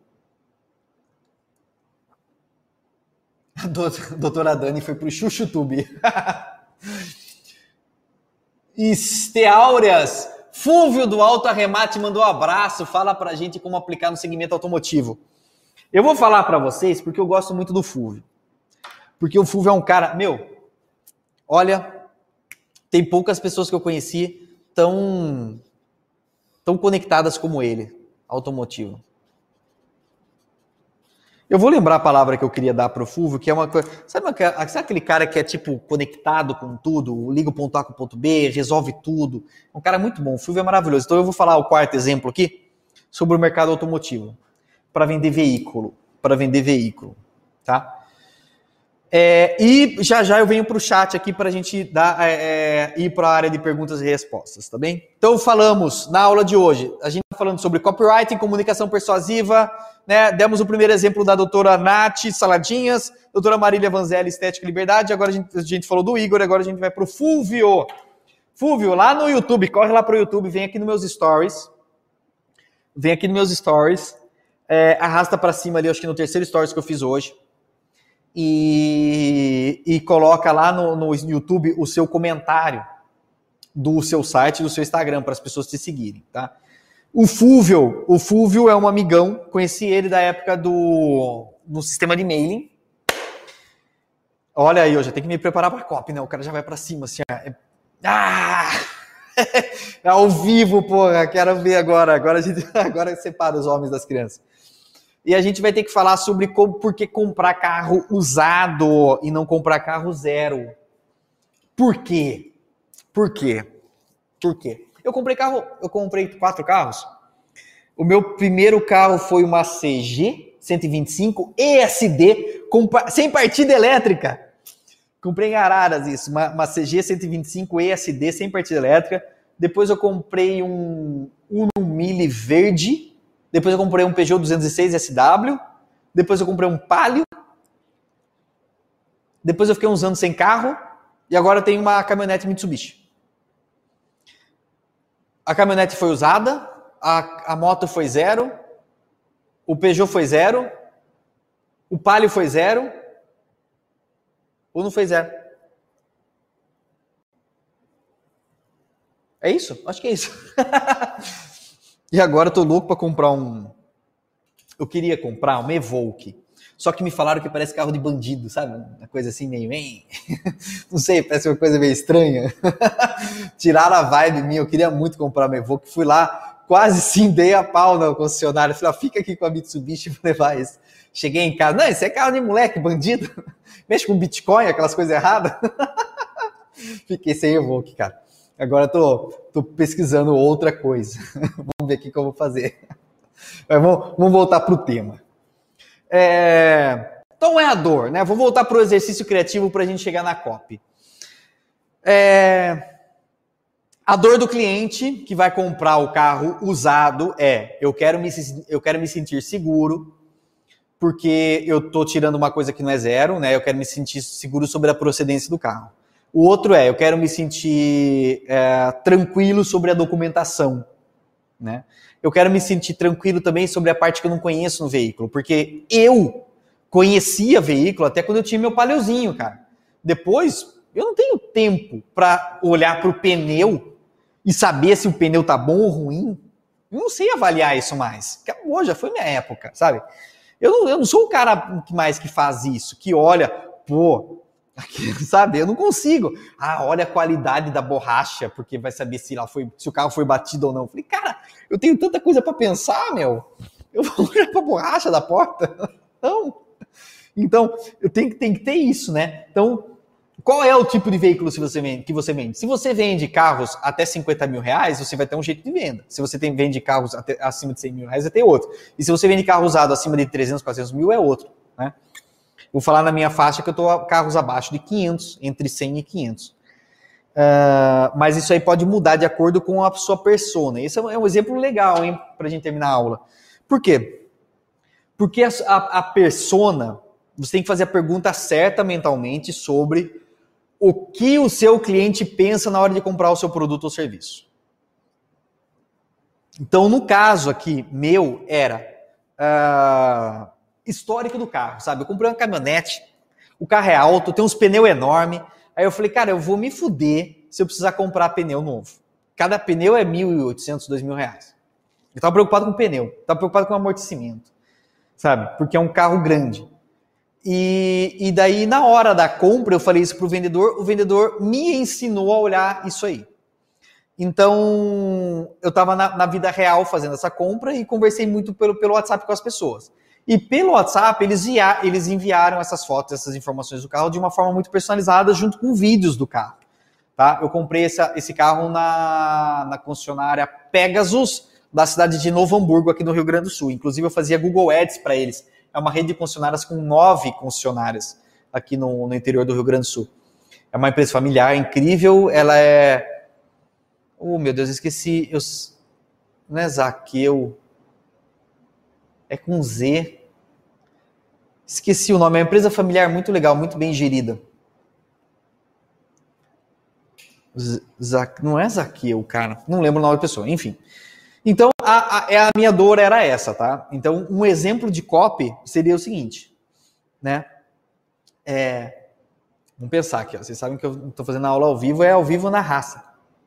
A doutora Dani foi pro Chuchutube. Esteáureas. Fúvio do Alto Arremate mandou um abraço, fala pra gente como aplicar no segmento automotivo. Eu vou falar pra vocês porque eu gosto muito do Fúvio. Porque o Fúvio é um cara, meu, olha, tem poucas pessoas que eu conheci tão, tão conectadas como ele, automotivo. Eu vou lembrar a palavra que eu queria dar pro Fúvio, que é uma coisa... Sabe, uma, sabe aquele cara que é, tipo, conectado com tudo? Liga o ponto A com o ponto B, resolve tudo. É um cara muito bom. O Fúvio é maravilhoso. Então eu vou falar o quarto exemplo aqui sobre o mercado automotivo. Para vender veículo. Para vender veículo. Tá? É, e já já eu venho pro chat aqui para a gente dar, é, ir para a área de perguntas e respostas, tá bem? Então falamos na aula de hoje, a gente está falando sobre copywriting, comunicação persuasiva, né? Demos o primeiro exemplo da doutora Nath Saladinhas, doutora Marília Vanzelli, Estética e Liberdade, agora a gente, a gente falou do Igor, agora a gente vai pro Fúvio. Fúvio, lá no YouTube, corre lá pro YouTube, vem aqui nos meus stories, vem aqui nos meus stories, é, arrasta para cima ali, acho que no terceiro stories que eu fiz hoje, E, e coloca lá no, no YouTube o seu comentário do seu site, do seu Instagram, para as pessoas te seguirem, tá? O Fúvio, o Fúvio é um amigão, conheci ele da época do, do sistema de mailing. Olha aí, eu já tenho que me preparar para a copy, né? O cara já vai para cima, assim, ó. Ah! É ao vivo, porra, quero ver agora, agora a gente agora separa os homens das crianças. E a gente vai ter que falar sobre como, por que comprar carro usado e não comprar carro zero. Por quê? Por quê? Por quê? Eu comprei carro, eu comprei quatro carros. O meu primeiro carro foi uma C G cento e vinte e cinco E S D com, sem partida elétrica. Comprei em Araras isso, uma, uma C G cento e vinte e cinco E S D sem partida elétrica. Depois eu comprei um Uno Mille verde. Depois eu comprei um Peugeot duzentos e seis S W. Depois eu comprei um Palio. Depois eu fiquei uns anos sem carro. E agora eu tenho uma caminhonete Mitsubishi. A caminhonete foi usada. A, a moto foi zero. O Peugeot foi zero. O Palio foi zero. Ou não foi zero? É isso? Acho que é isso. E agora eu tô louco para comprar um... Eu queria comprar um Evoque. Só que me falaram que parece carro de bandido, sabe? Uma coisa assim meio... Não sei, parece uma coisa meio estranha. Tiraram a vibe minha. Eu queria muito comprar um Evoque. Fui lá, quase sim, dei a pau na concessionária. Falei, ó, fica aqui com a Mitsubishi e vou levar esse. Cheguei em casa. Não, esse é carro de moleque, bandido. Mexe com Bitcoin, aquelas coisas erradas. Fiquei sem Evoque, cara. Agora tô, tô pesquisando outra coisa. Vamos ver o que eu vou fazer. Mas vamos, vamos voltar para o tema. É, então é a dor, né? Vou voltar para o exercício criativo para a gente chegar na copy. É, a dor do cliente que vai comprar o carro usado é: eu quero me, eu quero me sentir seguro, porque eu tô tirando uma coisa que não é zero, né? Eu quero me sentir seguro sobre a procedência do carro. O outro é, eu quero me sentir é, tranquilo sobre a documentação, né? Eu quero me sentir tranquilo também sobre a parte que eu não conheço no veículo, porque eu conhecia veículo até quando eu tinha meu Paliozinho, cara. Depois, eu não tenho tempo para olhar para o pneu e saber se o pneu tá bom ou ruim. Eu não sei avaliar isso mais. Acabou, já foi minha época, sabe? Eu não, eu não sou o cara mais que faz isso, que olha, pô, aqui, sabe? Eu não consigo. Ah, olha a qualidade da borracha, porque vai saber se, ela foi, se o carro foi batido ou não. Eu falei, cara, eu tenho tanta coisa para pensar, meu. Eu vou olhar para a borracha da porta? Não. Então, eu tenho, tenho que ter isso, né? Então, qual é o tipo de veículo que você vende? Que você vende? Se você vende carros até cinquenta mil reais, você vai ter um jeito de venda. Se você tem, vende carros até, acima de cem mil reais, vai ter outro. E se você vende carro usado acima de trezentos, quatrocentos mil, é outro, né? Vou falar na minha faixa que eu estou carros abaixo de quinhentos, entre cem e quinhentos. Uh, mas isso aí pode mudar de acordo com a sua persona. Esse é um exemplo legal, hein, para a gente terminar a aula. Por quê? Porque a, a, a persona, você tem que fazer a pergunta certa mentalmente sobre o que o seu cliente pensa na hora de comprar o seu produto ou serviço. Então, no caso aqui, meu, era uh, histórico do carro, sabe? Eu comprei uma caminhonete, o carro é alto, tem uns pneus enormes. Aí eu falei, cara, eu vou me fuder se eu precisar comprar pneu novo. Cada pneu é mil e oitocentos, dois mil reais. Eu estava preocupado com o pneu, estava preocupado com o amortecimento, sabe? Porque é um carro grande. E, e daí, na hora da compra, eu falei isso para o vendedor, o vendedor me ensinou a olhar isso aí. Então, eu estava na, na vida real fazendo essa compra e conversei muito pelo, pelo WhatsApp com as pessoas. E pelo WhatsApp, eles, ia, eles enviaram essas fotos, essas informações do carro de uma forma muito personalizada, junto com vídeos do carro. Tá? Eu comprei essa, esse carro na, na concessionária Pegasus, da cidade de Novo Hamburgo, aqui no Rio Grande do Sul. Inclusive, eu fazia Google Ads para eles. É uma rede de concessionárias com nove concessionárias aqui no, no interior do Rio Grande do Sul. É uma empresa familiar incrível. Ela é... Oh, meu Deus, esqueci. Eu... Não é Zaqueu. É com Z. Esqueci o nome. É uma empresa familiar muito legal, muito bem gerida. Z... Não é Zaqueu, cara. Não lembro o nome da pessoa. Enfim. Então, a, a, a minha dor era essa, tá? Então, um exemplo de copy seria o seguinte, né? É, vamos pensar aqui, ó. Vocês sabem que eu estou fazendo a aula ao vivo, é ao vivo na raça.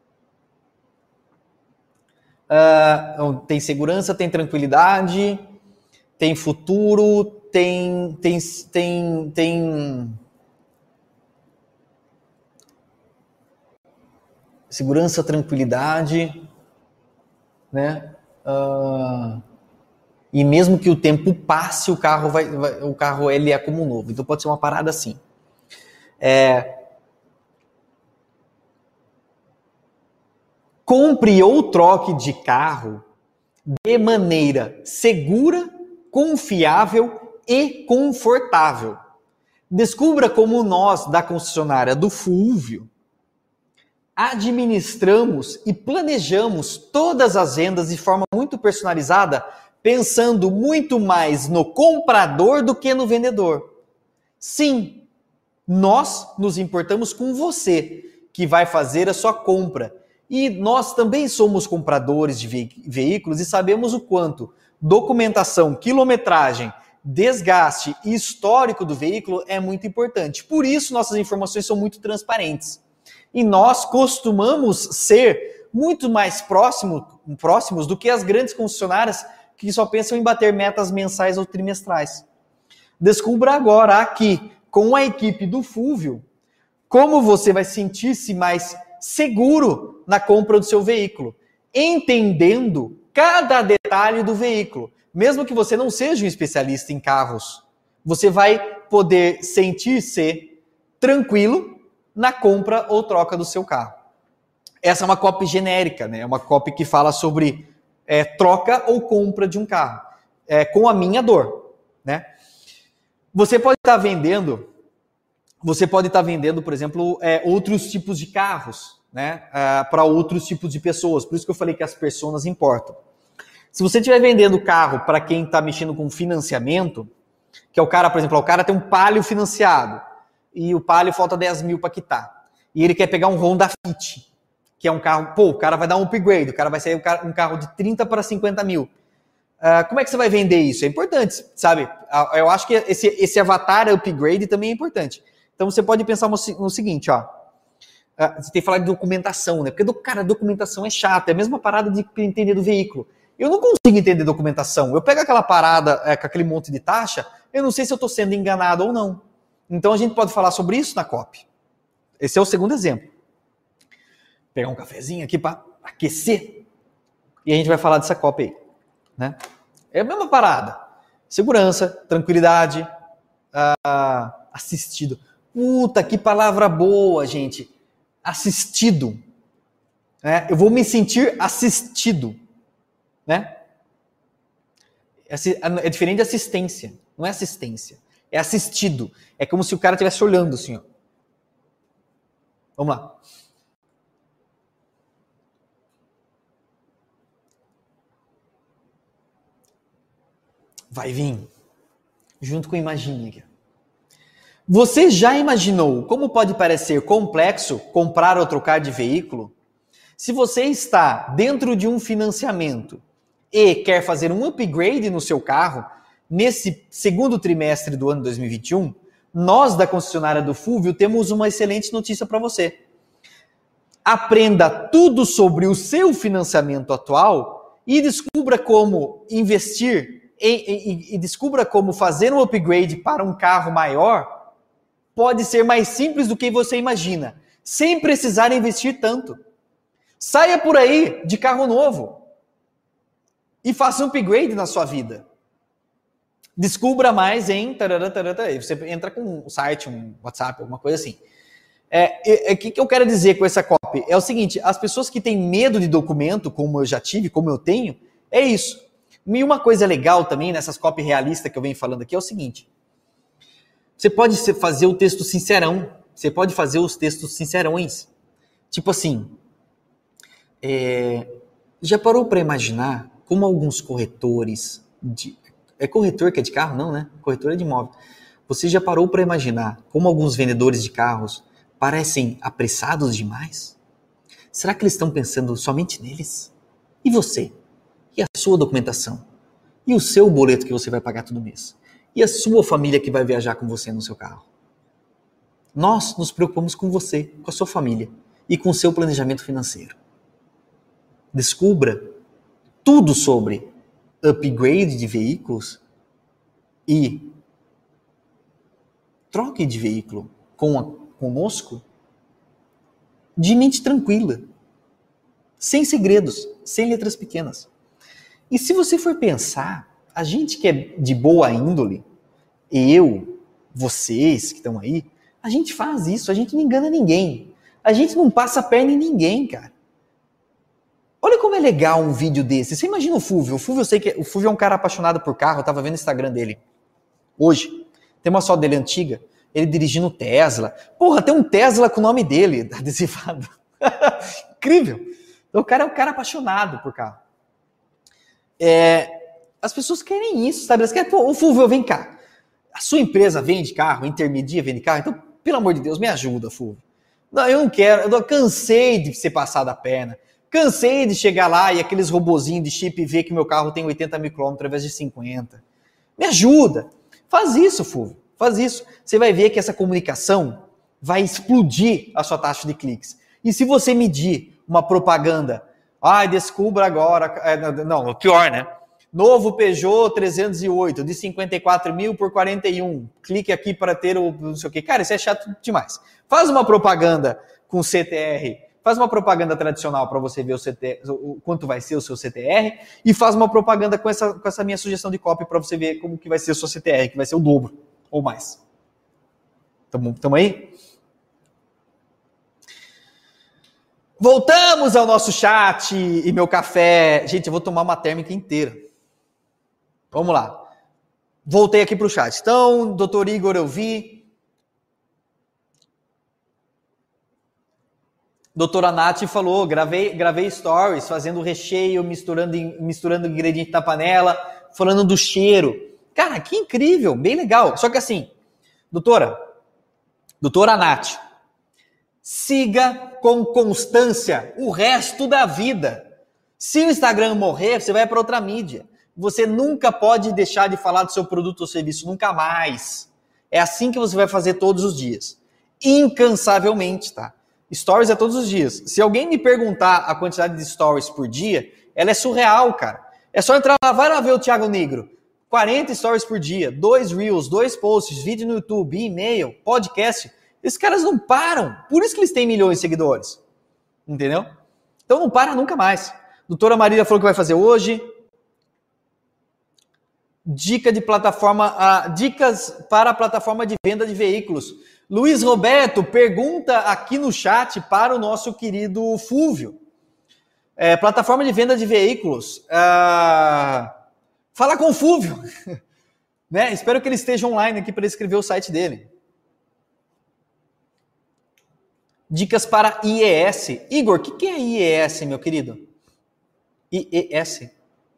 Uh, tem segurança, tem tranquilidade, tem futuro, tem, tem, tem, tem segurança, tranquilidade, né? Uh, e mesmo que o tempo passe, o carro vai, vai, o carro ele é como novo. Então pode ser uma parada assim. É, compre ou troque de carro de maneira segura, confiável e confortável. Descubra como nós, da concessionária do Fulvio, administramos e planejamos todas as vendas de forma muito personalizada, pensando muito mais no comprador do que no vendedor. Sim, nós nos importamos com você, que vai fazer a sua compra. E nós também somos compradores de veículos e sabemos o quanto documentação, quilometragem, desgaste e histórico do veículo é muito importante. Por isso, nossas informações são muito transparentes. E nós costumamos ser muito mais próximo, próximos do que as grandes concessionárias que só pensam em bater metas mensais ou trimestrais. Descubra agora aqui, com a equipe do Fulvio, como você vai sentir-se mais seguro na compra do seu veículo, entendendo cada detalhe do veículo. Mesmo que você não seja um especialista em carros, você vai poder sentir-se tranquilo na compra ou troca do seu carro. Essa é uma copy genérica, né? É uma copy que fala sobre é, troca ou compra de um carro, é, com a minha dor, né? Você pode estar vendendo, você pode estar vendendo, por exemplo, é, outros tipos de carros, né? É, para outros tipos de pessoas. Por isso que eu falei que as pessoas importam. Se você estiver vendendo carro para quem está mexendo com financiamento, que é o cara, por exemplo, o cara tem um Palio financiado, e o Palio falta dez mil para quitar. E ele quer pegar um Honda Fit, que é um carro... Pô, o cara vai dar um upgrade, o cara vai sair um carro de trinta para cinquenta mil. Uh, como é que você vai vender isso? É importante, sabe? Eu acho que esse, esse avatar upgrade também é importante. Então você pode pensar no, no seguinte, ó. Você tem que falar de documentação, né? Porque, do, cara, documentação é chato, é a mesma parada de entender do veículo. Eu não consigo entender documentação. Eu pego aquela parada é, com aquele monte de taxa, eu não sei se eu estou sendo enganado ou não. Então a gente pode falar sobre isso na C O P. Esse é o segundo exemplo. Pegar um cafezinho aqui para aquecer e a gente vai falar dessa C O P aí. Né? É a mesma parada. Segurança, tranquilidade, ah, assistido. Puta, que palavra boa, gente. Assistido. Né? Eu vou me sentir assistido. Né? É diferente de assistência. Não é assistência. É assistido. É como se o cara estivesse olhando assim. Ó. Vamos lá. Vai vir. Junto com o Imagine aqui. Você já imaginou como pode parecer complexo comprar ou trocar de veículo? Se você está dentro de um financiamento e quer fazer um upgrade no seu carro, nesse segundo trimestre do ano dois mil e vinte e um, nós da concessionária do Fulvio temos uma excelente notícia para você. Aprenda tudo sobre o seu financiamento atual e descubra como investir e, e, e descubra como fazer um upgrade para um carro maior pode ser mais simples do que você imagina, sem precisar investir tanto. Saia por aí de carro novo e faça um upgrade na sua vida. Descubra mais em... Tarará, tarará, você entra com um site, um WhatsApp, alguma coisa assim. É, é, é, que, que eu quero dizer com essa C O P? É o seguinte, as pessoas que têm medo de documento, como eu já tive, como eu tenho, é isso. E uma coisa legal também nessas C O P realistas que eu venho falando aqui é o seguinte. Você pode fazer o texto sincerão. Você pode fazer os textos sincerões. Tipo assim, é, já parou para imaginar como alguns corretores... De, é corretor que é de carro? Não, né? Corretor é de imóvel. Você já parou para imaginar como alguns vendedores de carros parecem apressados demais? Será que eles estão pensando somente neles? E você? E a sua documentação? E o seu boleto que você vai pagar todo mês? E a sua família que vai viajar com você no seu carro? Nós nos preocupamos com você, com a sua família e com o seu planejamento financeiro. Descubra tudo sobre upgrade de veículos e troque de veículo com a, conosco de mente tranquila, sem segredos, sem letras pequenas. E se você for pensar, a gente que é de boa índole, eu, vocês que estão aí, a gente faz isso, a gente não engana ninguém. A gente não passa a perna em ninguém, cara. Olha como é legal um vídeo desse. Você imagina o Fulvio. O Fulvio, eu sei que o Fulvio é um cara apaixonado por carro. Eu tava vendo o Instagram dele hoje. Tem uma foto dele antiga. Ele dirigindo Tesla. Porra, tem um Tesla com o nome dele adesivado. Incrível. Então, o cara é um cara apaixonado por carro. É, as pessoas querem isso, sabe? Elas querem, pô, o Fulvio, vem cá. A sua empresa vende carro, intermedia, vende carro. Então, pelo amor de Deus, me ajuda, Fulvio. Não, eu não quero. Eu cansei de ser passado a perna. Cansei de chegar lá e aqueles robozinhos de chip ver que meu carro tem oitenta mil quilômetros ao invés de cinquenta. Me ajuda. Faz isso, Fulvio. Faz isso. Você vai ver que essa comunicação vai explodir a sua taxa de cliques. E se você medir uma propaganda, ai, descubra agora... Não, pior, né? Novo Peugeot trezentos e oito de cinquenta e quatro mil por quarenta e um. Clique aqui para ter o não sei o quê. Cara, isso é chato demais. Faz uma propaganda com C T R... Faz uma propaganda tradicional para você ver o, C T, o quanto vai ser o seu C T R e faz uma propaganda com essa, com essa minha sugestão de copy para você ver como que vai ser o seu C T R, que vai ser o dobro ou mais. Tamo, tamo aí? Voltamos ao nosso chat e meu café. Gente, eu vou tomar uma térmica inteira. Vamos lá. Voltei aqui para o chat. Então, doutor Igor, eu vi... Doutora Nath falou, gravei, gravei stories, fazendo recheio, misturando, misturando ingrediente na panela, falando do cheiro. Cara, que incrível, bem legal. Só que assim, doutora, doutora Nath, siga com constância o resto da vida. Se o Instagram morrer, você vai para outra mídia. Você nunca pode deixar de falar do seu produto ou serviço, nunca mais. É assim que você vai fazer todos os dias. incansavelmente, tá? Stories é todos os dias. Se alguém me perguntar a quantidade de stories por dia, ela é surreal, cara. É só entrar lá, vai lá ver o Thiago Negro. quarenta stories por dia, dois reels, dois posts, vídeo no YouTube, e-mail, podcast. Esses caras não param. Por isso que eles têm milhões de seguidores. Entendeu? Então não para nunca mais. Doutora Marília falou que vai fazer hoje. Dica de plataforma, ah, dicas para a plataforma de venda de veículos. Luiz Roberto pergunta aqui no chat para o nosso querido Fúvio. É, plataforma de venda de veículos. Ah, fala com o Fúvio. Né? Espero que ele esteja online aqui para escrever o site dele. Dicas para I E S. Igor, o que, que é I E S, meu querido? I E S?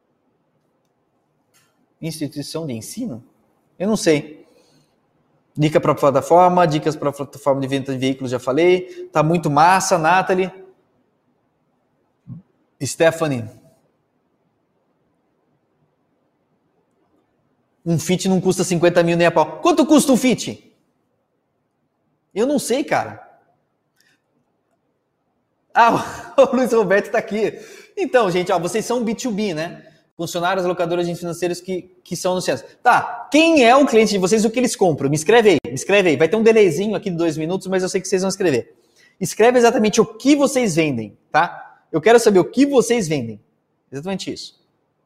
Instituição de ensino? Eu não sei. Dica para a plataforma, dicas para a plataforma de venda de veículos, já falei. Tá muito massa, Nathalie. Stephanie. Um Fit não custa cinquenta mil nem a pau. Quanto custa um Fit? Eu não sei, cara. Ah, o Luiz Roberto tá aqui. Então, gente, ó, vocês são B dois B, né? Funcionários, locadoras de financeiros que, que são anunciados. Tá, quem é o cliente de vocês, o que eles compram? Me escreve aí, me escreve aí. Vai ter um delayzinho aqui de dois minutos, mas eu sei que vocês vão escrever. Escreve exatamente o que vocês vendem, tá? Eu quero saber o que vocês vendem. Exatamente isso.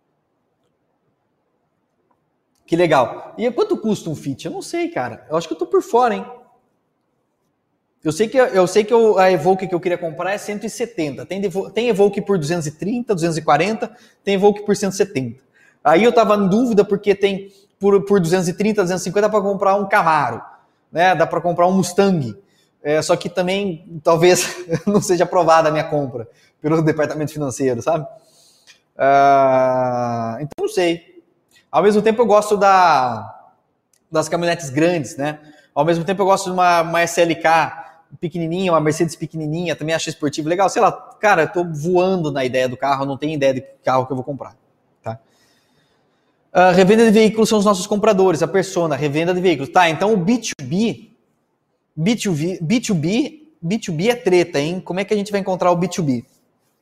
Que legal. E quanto custa um Fit? Eu não sei, cara. Eu acho que eu tô por fora, hein? Eu sei que, eu sei que eu, a Evoque que eu queria comprar é cento e setenta. Tem, tem Evoque por duzentos e trinta, duzentos e quarenta, tem Evoque por cento e setenta. Aí eu tava em dúvida porque tem por, por duzentos e trinta, duzentos e cinquenta para comprar um Camaro, né? Dá para comprar um Mustang. É, só que também talvez não seja aprovada a minha compra pelo departamento financeiro, sabe? Ah, então não sei. Ao mesmo tempo eu gosto da, das caminhonetes grandes, né? Ao mesmo tempo eu gosto de uma, uma S L K pequenininha, uma Mercedes pequenininha, também acho esportivo legal, sei lá, cara, eu tô voando na ideia do carro, não tenho ideia de que carro que eu vou comprar, tá? Uh, revenda de veículos são os nossos compradores, a persona, revenda de veículos, tá? Então o B dois B, B dois B, B dois B, B dois B é treta, hein? Como é que a gente vai encontrar o B dois B?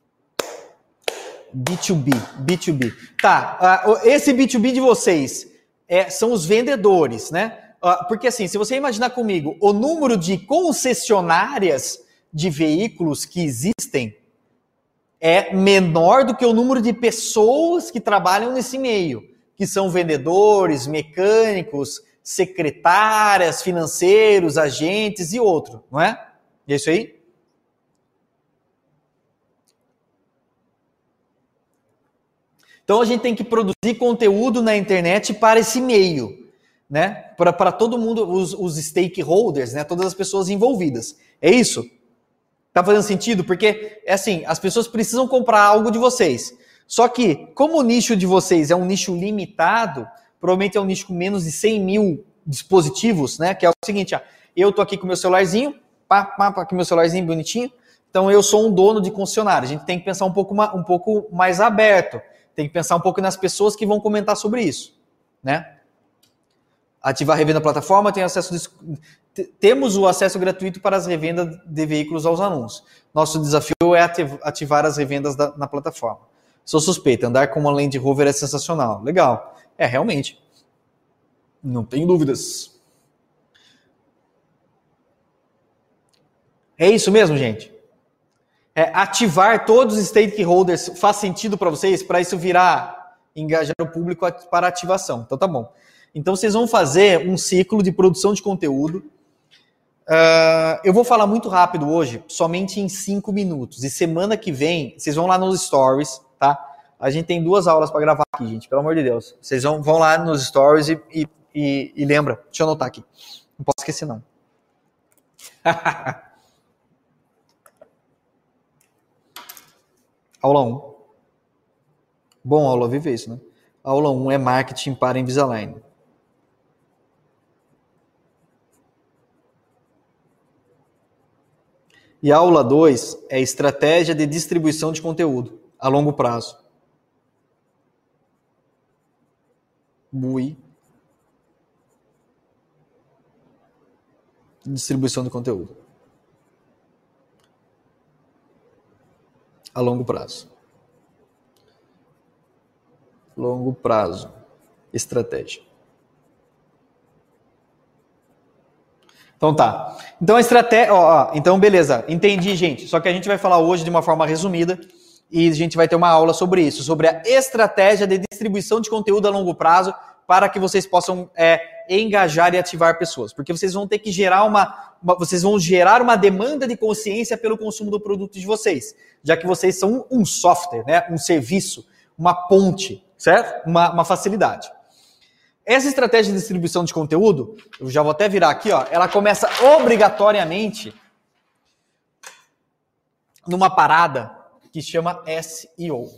B dois B, B dois B. Tá, uh, esse B dois B de vocês é, são os vendedores, né? Porque assim, se você imaginar comigo, o número de concessionárias de veículos que existem é menor do que o número de pessoas que trabalham nesse meio, que são vendedores, mecânicos, secretárias, financeiros, agentes e outro, não é? É isso aí? Então a gente tem que produzir conteúdo na internet para esse meio. Né? Para todo mundo, os, os stakeholders, né? Todas as pessoas envolvidas. É isso? Tá fazendo sentido? Porque, é assim, as pessoas precisam comprar algo de vocês. Só que, como o nicho de vocês é um nicho limitado, provavelmente é um nicho com menos de cem mil dispositivos, né? Que é o seguinte, ó, eu tô aqui com meu celularzinho, pá, pá, pá, aqui meu celularzinho bonitinho, então eu sou um dono de concessionária. A gente tem que pensar um pouco, um pouco mais aberto, tem que pensar um pouco nas pessoas que vão comentar sobre isso, né? Ativar a revenda plataforma, tem acesso de... temos o acesso gratuito para as revendas de veículos aos anúncios. Nosso desafio é ativar as revendas da, na plataforma. Sou suspeito, andar com uma Land Rover é sensacional. Legal. É, realmente. Não tenho dúvidas. É isso mesmo, gente? É, ativar todos os stakeholders faz sentido para vocês? Para isso virar, engajar o público para ativação. Então tá bom. Então, vocês vão fazer um ciclo de produção de conteúdo. Uh, eu vou falar muito rápido hoje, somente em cinco minutos. E semana que vem, vocês vão lá nos stories, tá? A gente tem duas aulas para gravar aqui, gente, pelo amor de Deus. Vocês vão, vão lá nos stories e, e, e, e lembra, deixa eu anotar aqui. Não posso esquecer, não. Aula um. Bom, aula viver isso, né? Aula um é marketing para Invisalign. E a aula dois é estratégia de distribuição de conteúdo a longo prazo. Bui. de distribuição de conteúdo a longo prazo. Longo prazo. Estratégia. Então tá. Então a estratégia... Ó, ó, então beleza. Entendi, gente. Só que a gente vai falar hoje de uma forma resumida e a gente vai ter uma aula sobre isso, sobre a estratégia de distribuição de conteúdo a longo prazo para que vocês possam é, engajar e ativar pessoas. Porque vocês vão ter que gerar uma, uma... Vocês vão gerar uma demanda de consciência pelo consumo do produto de vocês. Já que vocês são um software, né? Um serviço, uma ponte, certo? Uma, uma facilidade. Essa estratégia de distribuição de conteúdo, eu já vou até virar aqui, ó, ela começa obrigatoriamente numa parada que chama S E O.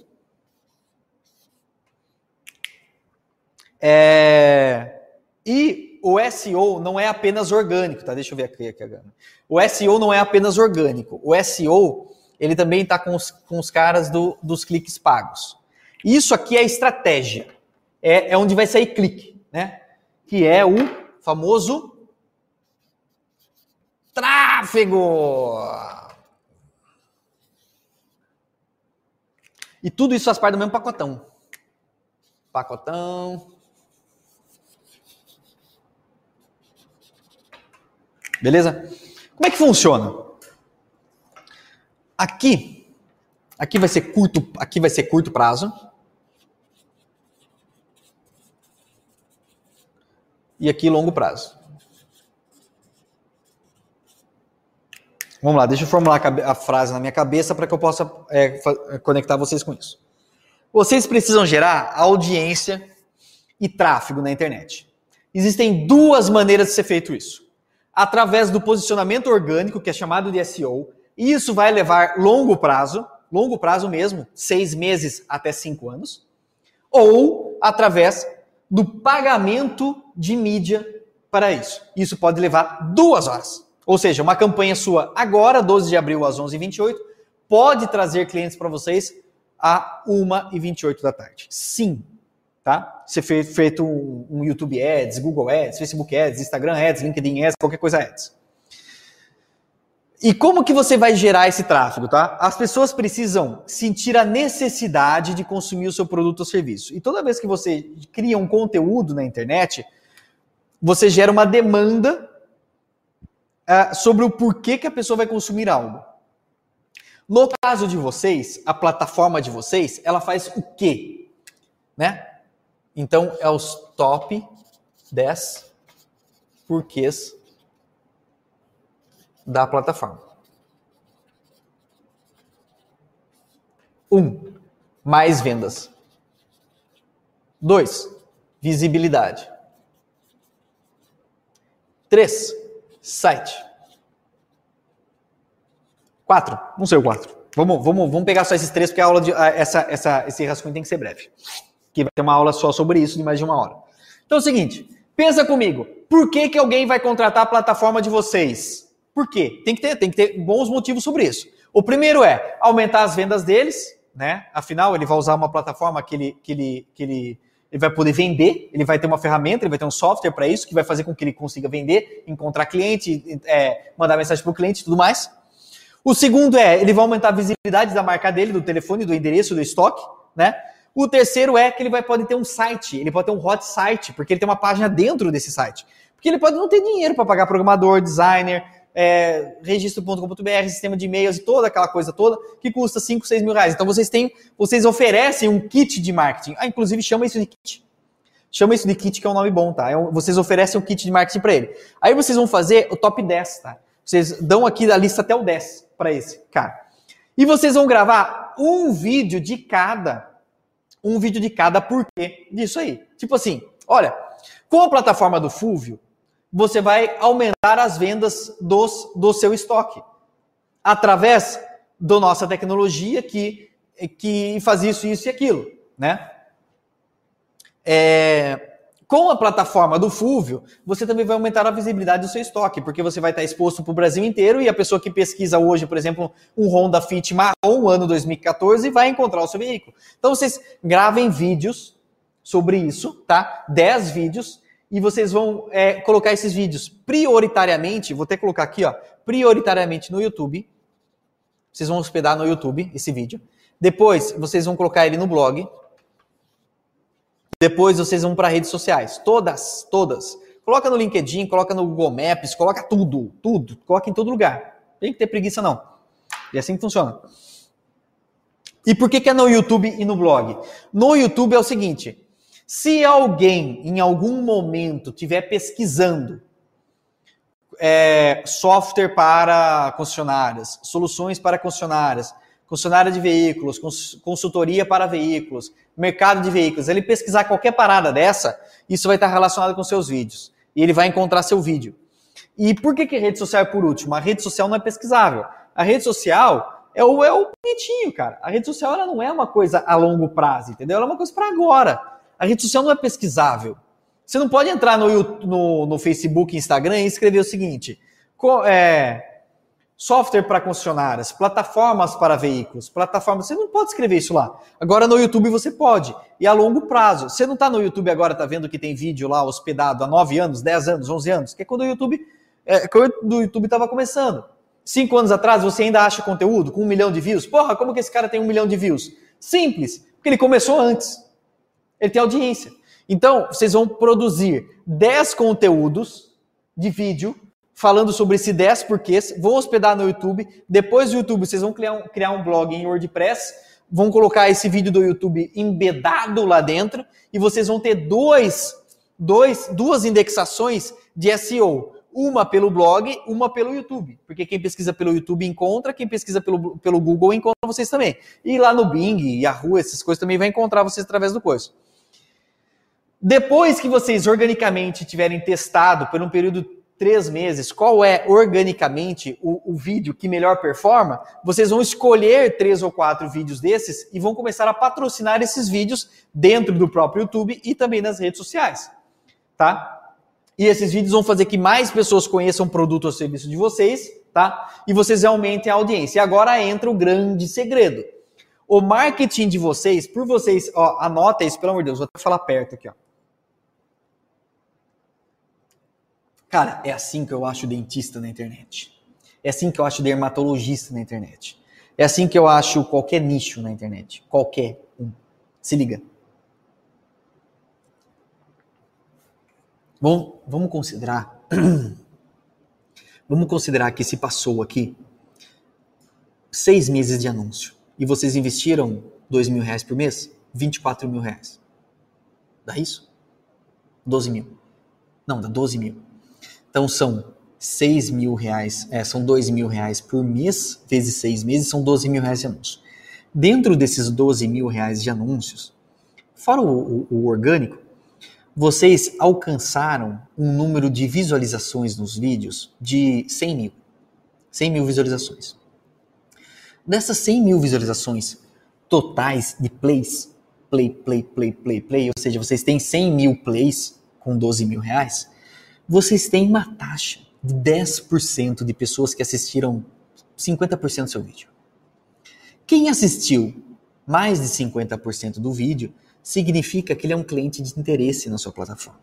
É... E o S E O não é apenas orgânico, tá? Deixa eu ver aqui, aqui agora. O S E O não é apenas orgânico. O S E O, ele também está com os, com os caras do, dos cliques pagos. Isso aqui é estratégia. É, é onde vai sair clique, né? Que é o famoso tráfego. E tudo isso faz parte do mesmo pacotão. Pacotão. Beleza? Como é que funciona? Aqui, aqui vai ser curto, aqui vai ser curto prazo. E aqui longo prazo. Vamos lá, deixa eu formular a frase na minha cabeça para que eu possa é, conectar vocês com isso. Vocês precisam gerar audiência e tráfego na internet. Existem duas maneiras de ser feito isso. Através do posicionamento orgânico, que é chamado de S E O, e isso vai levar longo prazo, longo prazo mesmo, seis meses até cinco anos, ou através do pagamento de mídia para isso. Isso pode levar duas horas. Ou seja, uma campanha sua agora, doze de abril às onze e vinte e oito, pode trazer clientes para vocês a uma e vinte e oito da tarde. Sim, tá? Ser feito um, um YouTube Ads, Google Ads, Facebook Ads, Instagram Ads, LinkedIn Ads, qualquer coisa Ads. E como que você vai gerar esse tráfego, tá? As pessoas precisam sentir a necessidade de consumir o seu produto ou serviço. E toda vez que você cria um conteúdo na internet, você gera uma demanda uh, sobre o porquê que a pessoa vai consumir algo. No caso de vocês, a plataforma de vocês, ela faz o quê? Né? Então, é os top dez porquês da plataforma. Um, mais vendas. Dois, visibilidade. Três, site. Quatro, não sei o quatro. Vamos, vamos, vamos pegar só esses três, porque a aula de, essa, essa, esse rascunho tem que ser breve. Que vai ter uma aula só sobre isso de mais de uma hora. Então é o seguinte, pensa comigo, por que que alguém vai contratar a plataforma de vocês? Por quê? Tem que ter, tem que ter bons motivos sobre isso. O primeiro é aumentar as vendas deles, né? Afinal, ele vai usar uma plataforma que ele, que ele, que ele, ele vai poder vender, ele vai ter uma ferramenta, ele vai ter um software para isso, que vai fazer com que ele consiga vender, encontrar cliente, é, mandar mensagem para o cliente e tudo mais. O segundo é, ele vai aumentar a visibilidade da marca dele, do telefone, do endereço, do estoque, né? O terceiro é que ele vai poder ter um site, ele pode ter um hot site, porque ele tem uma página dentro desse site. Porque ele pode não ter dinheiro para pagar programador, designer, é, registro ponto com ponto br, sistema de e-mails e toda aquela coisa toda, que custa cinco, seis mil reais. Então vocês têm, vocês oferecem um kit de marketing. Ah, inclusive chama isso de kit. Chama isso de kit, que é um nome bom, tá? É um, vocês oferecem um kit de marketing para ele. Aí vocês vão fazer o top dez, tá? Vocês dão aqui a lista até o dez para esse cara. E vocês vão gravar um vídeo de cada. Um vídeo de cada porquê disso aí. Tipo assim, olha, com a plataforma do Fulvio, você vai aumentar as vendas dos, do seu estoque. Através da nossa tecnologia que, que faz isso, isso e aquilo, né? É... Com a plataforma do Fulvio, você também vai aumentar a visibilidade do seu estoque, porque você vai estar exposto para o Brasil inteiro e a pessoa que pesquisa hoje, por exemplo, um Honda Fit marrom, ano dois mil e quatorze, vai encontrar o seu veículo. Então vocês gravem vídeos sobre isso, tá? dez vídeos, e vocês vão é, colocar esses vídeos prioritariamente, vou até colocar aqui, ó, prioritariamente no YouTube. Vocês vão hospedar no YouTube esse vídeo. Depois, vocês vão colocar ele no blog. Depois, vocês vão para redes sociais. Todas, todas. Coloca no LinkedIn, coloca no Google Maps, coloca tudo, tudo. Coloca em todo lugar. Não tem que ter preguiça, não. E é assim que funciona. E por que que é no YouTube e no blog? No YouTube é o seguinte, se alguém, em algum momento, estiver pesquisando é, software para concessionárias, soluções para concessionárias, concessionária de veículos, cons- consultoria para veículos, mercado de veículos, ele pesquisar qualquer parada dessa, isso vai estar relacionado com seus vídeos. E ele vai encontrar seu vídeo. E por que que a rede social é por último? A rede social não é pesquisável. A rede social é o, é o bonitinho, cara. A rede social ela não é uma coisa a longo prazo, entendeu? Ela é uma coisa para agora. A rede social não é pesquisável. Você não pode entrar no, no, no Facebook e Instagram e escrever o seguinte, é, software para concessionárias, plataformas para veículos, plataformas, você não pode escrever isso lá. Agora no YouTube você pode, e a longo prazo. Você não está no YouTube agora, está vendo que tem vídeo lá hospedado há nove anos, dez anos, onze anos, que é quando o YouTube é, quando o YouTube estava começando. Cinco anos atrás você ainda acha conteúdo com um milhão de views? Porra, como que esse cara tem um milhão de views? Simples, porque ele começou antes. Ele tem audiência. Então, vocês vão produzir dez conteúdos de vídeo falando sobre esses dez porquês, vão hospedar no YouTube, depois do YouTube vocês vão criar um, criar um blog em WordPress, vão colocar esse vídeo do YouTube embedado lá dentro e vocês vão ter dois, dois, duas indexações de S E O. Uma pelo blog, uma pelo YouTube. Porque quem pesquisa pelo YouTube encontra, quem pesquisa pelo, pelo Google encontra vocês também. E lá no Bing, Yahoo, essas coisas também vai encontrar vocês através do coisa. Depois que vocês organicamente tiverem testado por um período de três meses qual é organicamente o, o vídeo que melhor performa, vocês vão escolher três ou quatro vídeos desses e vão começar a patrocinar esses vídeos dentro do próprio YouTube e também nas redes sociais. Tá? E esses vídeos vão fazer que mais pessoas conheçam o produto ou serviço de vocês, tá? E vocês aumentem a audiência. E agora entra o grande segredo. O marketing de vocês, por vocês, ó, anota isso, pelo amor de Deus, vou até falar perto aqui, ó. Cara, é assim que eu acho dentista na internet. É assim que eu acho dermatologista na internet. É assim que eu acho qualquer nicho na internet. Qualquer um. Se liga. Bom, vamos considerar, vamos considerar que se passou aqui seis meses de anúncio e vocês investiram dois mil reais por mês, vinte e quatro mil reais. Dá isso? doze mil. Não, dá doze mil. Então são seis mil reais, é, são dois mil reais por mês, vezes seis meses, são doze mil reais de anúncio. Dentro desses doze mil reais de anúncios, fora o, o, o orgânico, vocês alcançaram um número de visualizações nos vídeos de cem mil. cem mil visualizações. Dessas cem mil visualizações totais de plays, play, play, play, play, play, ou seja, vocês têm cem mil plays com doze mil reais, vocês têm uma taxa de dez por cento de pessoas que assistiram cinquenta por cento do seu vídeo. Quem assistiu mais de cinquenta por cento do vídeo significa que ele é um cliente de interesse na sua plataforma.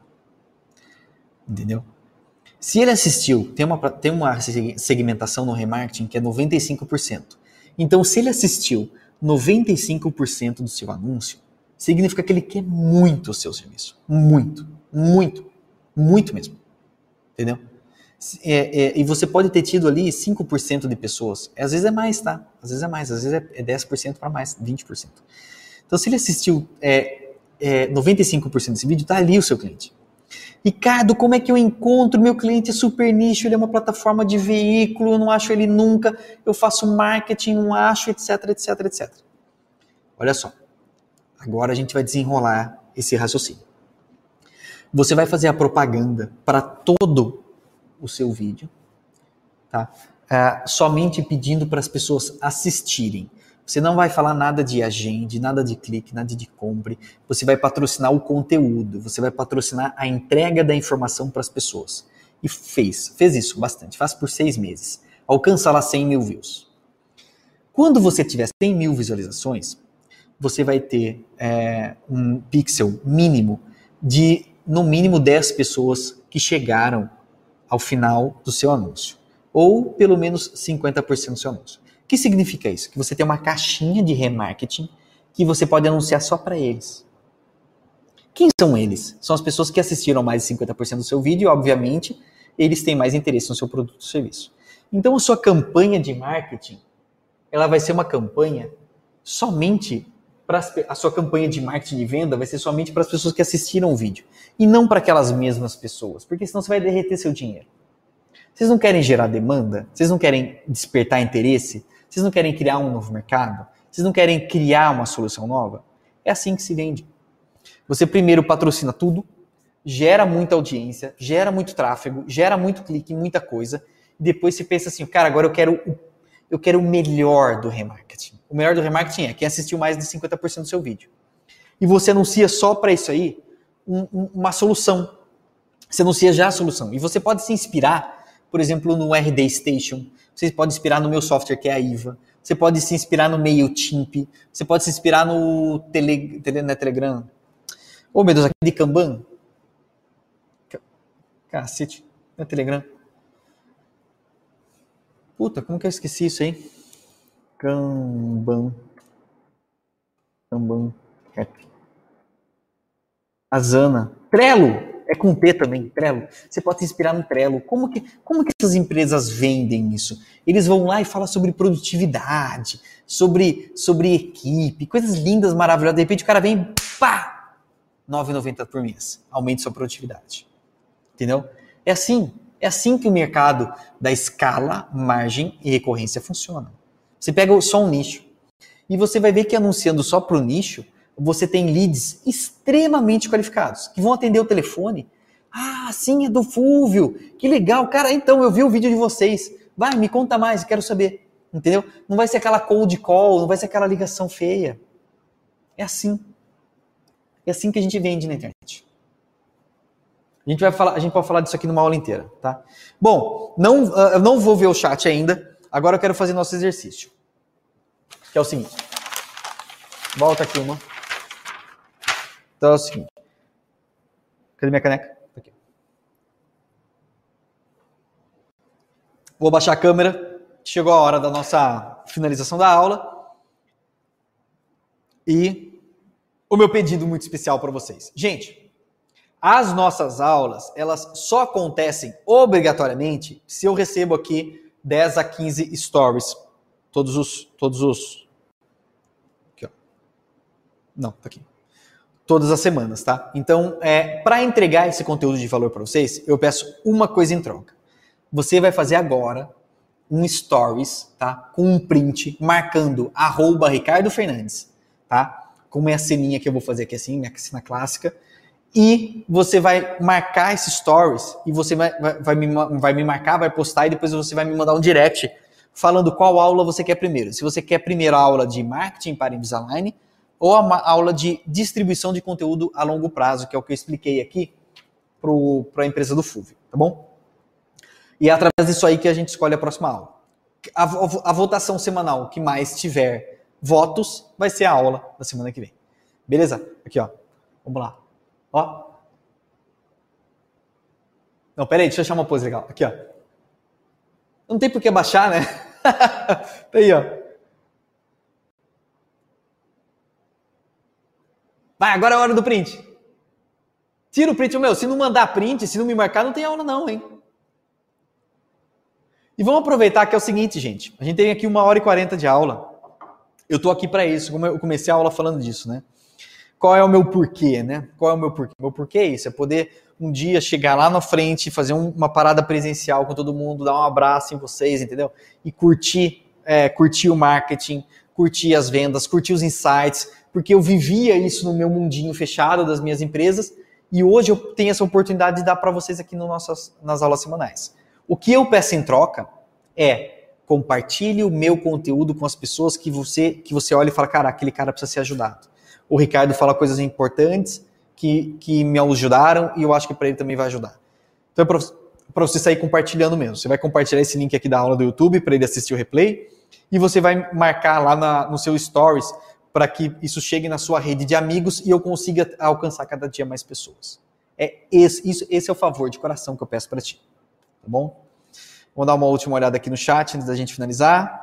Entendeu? Se ele assistiu, tem uma, tem uma segmentação no remarketing que é noventa e cinco por cento. Então, se ele assistiu noventa e cinco por cento do seu anúncio, significa que ele quer muito o seu serviço. Muito, muito, muito mesmo. Entendeu? É, é, e você pode ter tido ali cinco por cento de pessoas. Às vezes é mais, tá? Às vezes é mais, às vezes é dez por cento para mais, vinte por cento. Então, se ele assistiu é, é, noventa e cinco por cento desse vídeo, tá ali o seu cliente. Ricardo, como é que eu encontro? Meu cliente é super nicho, ele é uma plataforma de veículo, eu não acho ele nunca, eu faço marketing, não acho, etc, etc, etcétera. Olha só, agora a gente vai desenrolar esse raciocínio. Você vai fazer a propaganda para todo o seu vídeo, tá? É, somente pedindo para as pessoas assistirem. Você não vai falar nada de agende, nada de clique, nada de compre. Você vai patrocinar o conteúdo, você vai patrocinar a entrega da informação para as pessoas. E fez, fez isso bastante, faz por seis meses. Alcança lá cem mil views. Quando você tiver cem mil visualizações, você vai ter é, um pixel mínimo de no mínimo dez pessoas que chegaram ao final do seu anúncio. Ou pelo menos cinquenta por cento do seu anúncio. O que significa isso? Que você tem uma caixinha de remarketing que você pode anunciar só para eles. Quem são eles? São as pessoas que assistiram mais de cinquenta por cento do seu vídeo e, obviamente, eles têm mais interesse no seu produto ou serviço. Então, a sua campanha de marketing, ela vai ser uma campanha somente para a sua campanha de marketing de venda vai ser somente para as pessoas que assistiram o vídeo e não para aquelas mesmas pessoas, porque senão você vai derreter seu dinheiro. Vocês não querem gerar demanda? Vocês não querem despertar interesse? Vocês não querem criar um novo mercado? Vocês não querem criar uma solução nova? É assim que se vende. Você primeiro patrocina tudo, gera muita audiência, gera muito tráfego, gera muito clique, muita coisa, e depois você pensa assim, cara, agora eu quero o, eu quero o melhor do remarketing. O melhor do remarketing é quem assistiu mais de cinquenta por cento do seu vídeo. E você anuncia só para isso aí um, um, uma solução. Você anuncia já a solução. E você pode se inspirar, por exemplo, no R D Station, você pode se inspirar no meu software que é a I V A, você pode se inspirar no MailChimp, você pode se inspirar no tele, tele, né, Telegram. Oh, meu Deus, aqui de Kanban. Cacete, no Telegram. Puta, como que eu esqueci isso aí? Kanban. Kanban. Asana. Trello. É com T também, Trello. Você pode se inspirar no Trello. Como que, como que essas empresas vendem isso? Eles vão lá e falam sobre produtividade, sobre, sobre equipe, coisas lindas, maravilhosas. De repente o cara vem, pá! nove reais e noventa centavos por mês. Aumente sua produtividade. Entendeu? É assim. É assim que o mercado da escala, margem e recorrência funciona. Você pega só um nicho. E você vai ver que anunciando só para o nicho, você tem leads extremamente qualificados, que vão atender o telefone. Ah, sim, é do Fúvio. Que legal. Cara, então, eu vi o vídeo de vocês. Vai, me conta mais, quero saber. Entendeu? Não vai ser aquela cold call, não vai ser aquela ligação feia. É assim. É assim que a gente vende na internet. A gente vai falar, a gente pode falar disso aqui numa aula inteira, tá? Bom, não, uh, eu não vou ver o chat ainda. Agora eu quero fazer nosso exercício. Que é o seguinte. Volta aqui uma. Então é o seguinte. Cadê minha caneca? Aqui. Vou baixar a câmera. Chegou a hora da nossa finalização da aula. E o meu pedido muito especial para vocês. Gente, as nossas aulas, elas só acontecem obrigatoriamente se eu recebo aqui dez a quinze stories. Todos os... Todos os... Aqui, ó. Não, tá aqui. Todas as semanas, tá? Então, é, para entregar esse conteúdo de valor para vocês, eu peço uma coisa em troca. Você vai fazer agora um stories, tá? Com um print marcando arroba Ricardo Fernandes, tá? Com minha ceninha que eu vou fazer aqui assim, minha cena clássica. E você vai marcar esses stories e você vai, vai, vai, me, vai me marcar, vai postar e depois você vai me mandar um direct falando qual aula você quer primeiro. Se você quer primeiro a aula de marketing para Invisalign ou a aula de distribuição de conteúdo a longo prazo, que é o que eu expliquei aqui para a empresa do Fúvio, tá bom? E é através disso aí que a gente escolhe a próxima aula. A, a, a votação semanal que mais tiver votos vai ser a aula da semana que vem. Beleza? Aqui, ó. Vamos lá. Ó. Não, pera aí, deixa eu achar uma pose legal. Aqui, ó. Não tem por que baixar, né? Aí, ó. Vai, agora é a hora do print. Tira o print, meu. Se não mandar print, se não me marcar, não tem aula não, hein? E vamos aproveitar que é o seguinte, gente. A gente tem aqui uma hora e quarenta de aula. Eu tô aqui para isso, como eu comecei a aula falando disso, né? Qual é o meu porquê, né? Qual é o meu porquê? Meu porquê é isso, é poder um dia chegar lá na frente, fazer um, uma parada presencial com todo mundo, dar um abraço em vocês, entendeu? E curtir, é, curtir o marketing, curtir as vendas, curtir os insights, porque eu vivia isso no meu mundinho fechado das minhas empresas e hoje eu tenho essa oportunidade de dar para vocês aqui no nossas, nas aulas semanais. O que eu peço em troca é compartilhe o meu conteúdo com as pessoas que você, que você olha e fala, cara, aquele cara precisa ser ajudado. O Ricardo fala coisas importantes que, que me ajudaram e eu acho que para ele também vai ajudar. Então é para você sair compartilhando mesmo. Você vai compartilhar esse link aqui da aula do YouTube para ele assistir o replay e você vai marcar lá na, no seu stories para que isso chegue na sua rede de amigos e eu consiga alcançar cada dia mais pessoas. É esse, isso, esse é o favor de coração que eu peço para ti, tá bom? Vamos dar uma última olhada aqui no chat antes da gente finalizar.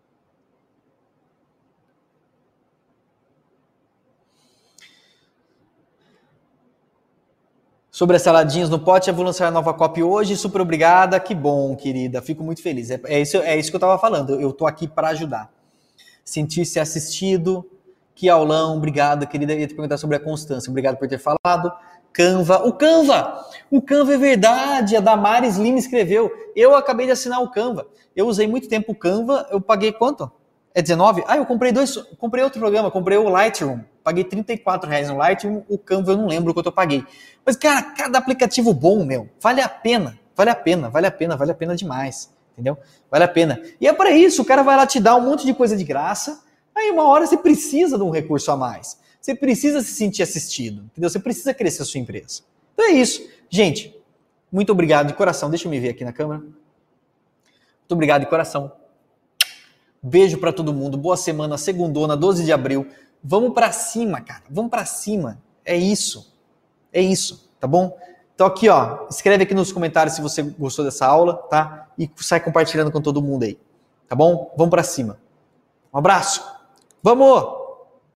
Sobre as saladinhas no pote, eu vou lançar a nova copy hoje. Super obrigada. Que bom, querida. Fico muito feliz. É, é, isso, é isso que eu estava falando. Eu estou aqui para ajudar. Sentir-se assistido. Que aulão. Obrigado, querida. Eu ia te perguntar sobre a constância. Obrigado por ter falado. Canva. O Canva! O Canva é verdade. A Damares Lima escreveu. Eu acabei de assinar o Canva. Eu usei muito tempo o Canva. Eu paguei quanto? É dezenove? Ah, eu comprei dois. Comprei outro programa. Comprei o Lightroom. Paguei trinta e quatro reais no Lightroom. O Canva eu não lembro quanto eu paguei. Mas, cara, cada aplicativo bom, meu, vale a pena, vale a pena, vale a pena, vale a pena demais, entendeu? Vale a pena. E é para isso, o cara vai lá te dar um monte de coisa de graça, aí uma hora você precisa de um recurso a mais. Você precisa se sentir assistido, entendeu? Você precisa crescer a sua empresa. Então é isso. Gente, muito obrigado de coração. Deixa eu me ver aqui na câmera. Muito obrigado de coração. Beijo para todo mundo. Boa semana, segundona, doze de abril. Vamos para cima, cara. Vamos para cima. É isso. É isso, tá bom? Então aqui, ó, escreve aqui nos comentários se você gostou dessa aula, tá? E sai compartilhando com todo mundo aí, tá bom? Vamos pra cima. Um abraço. Vamos!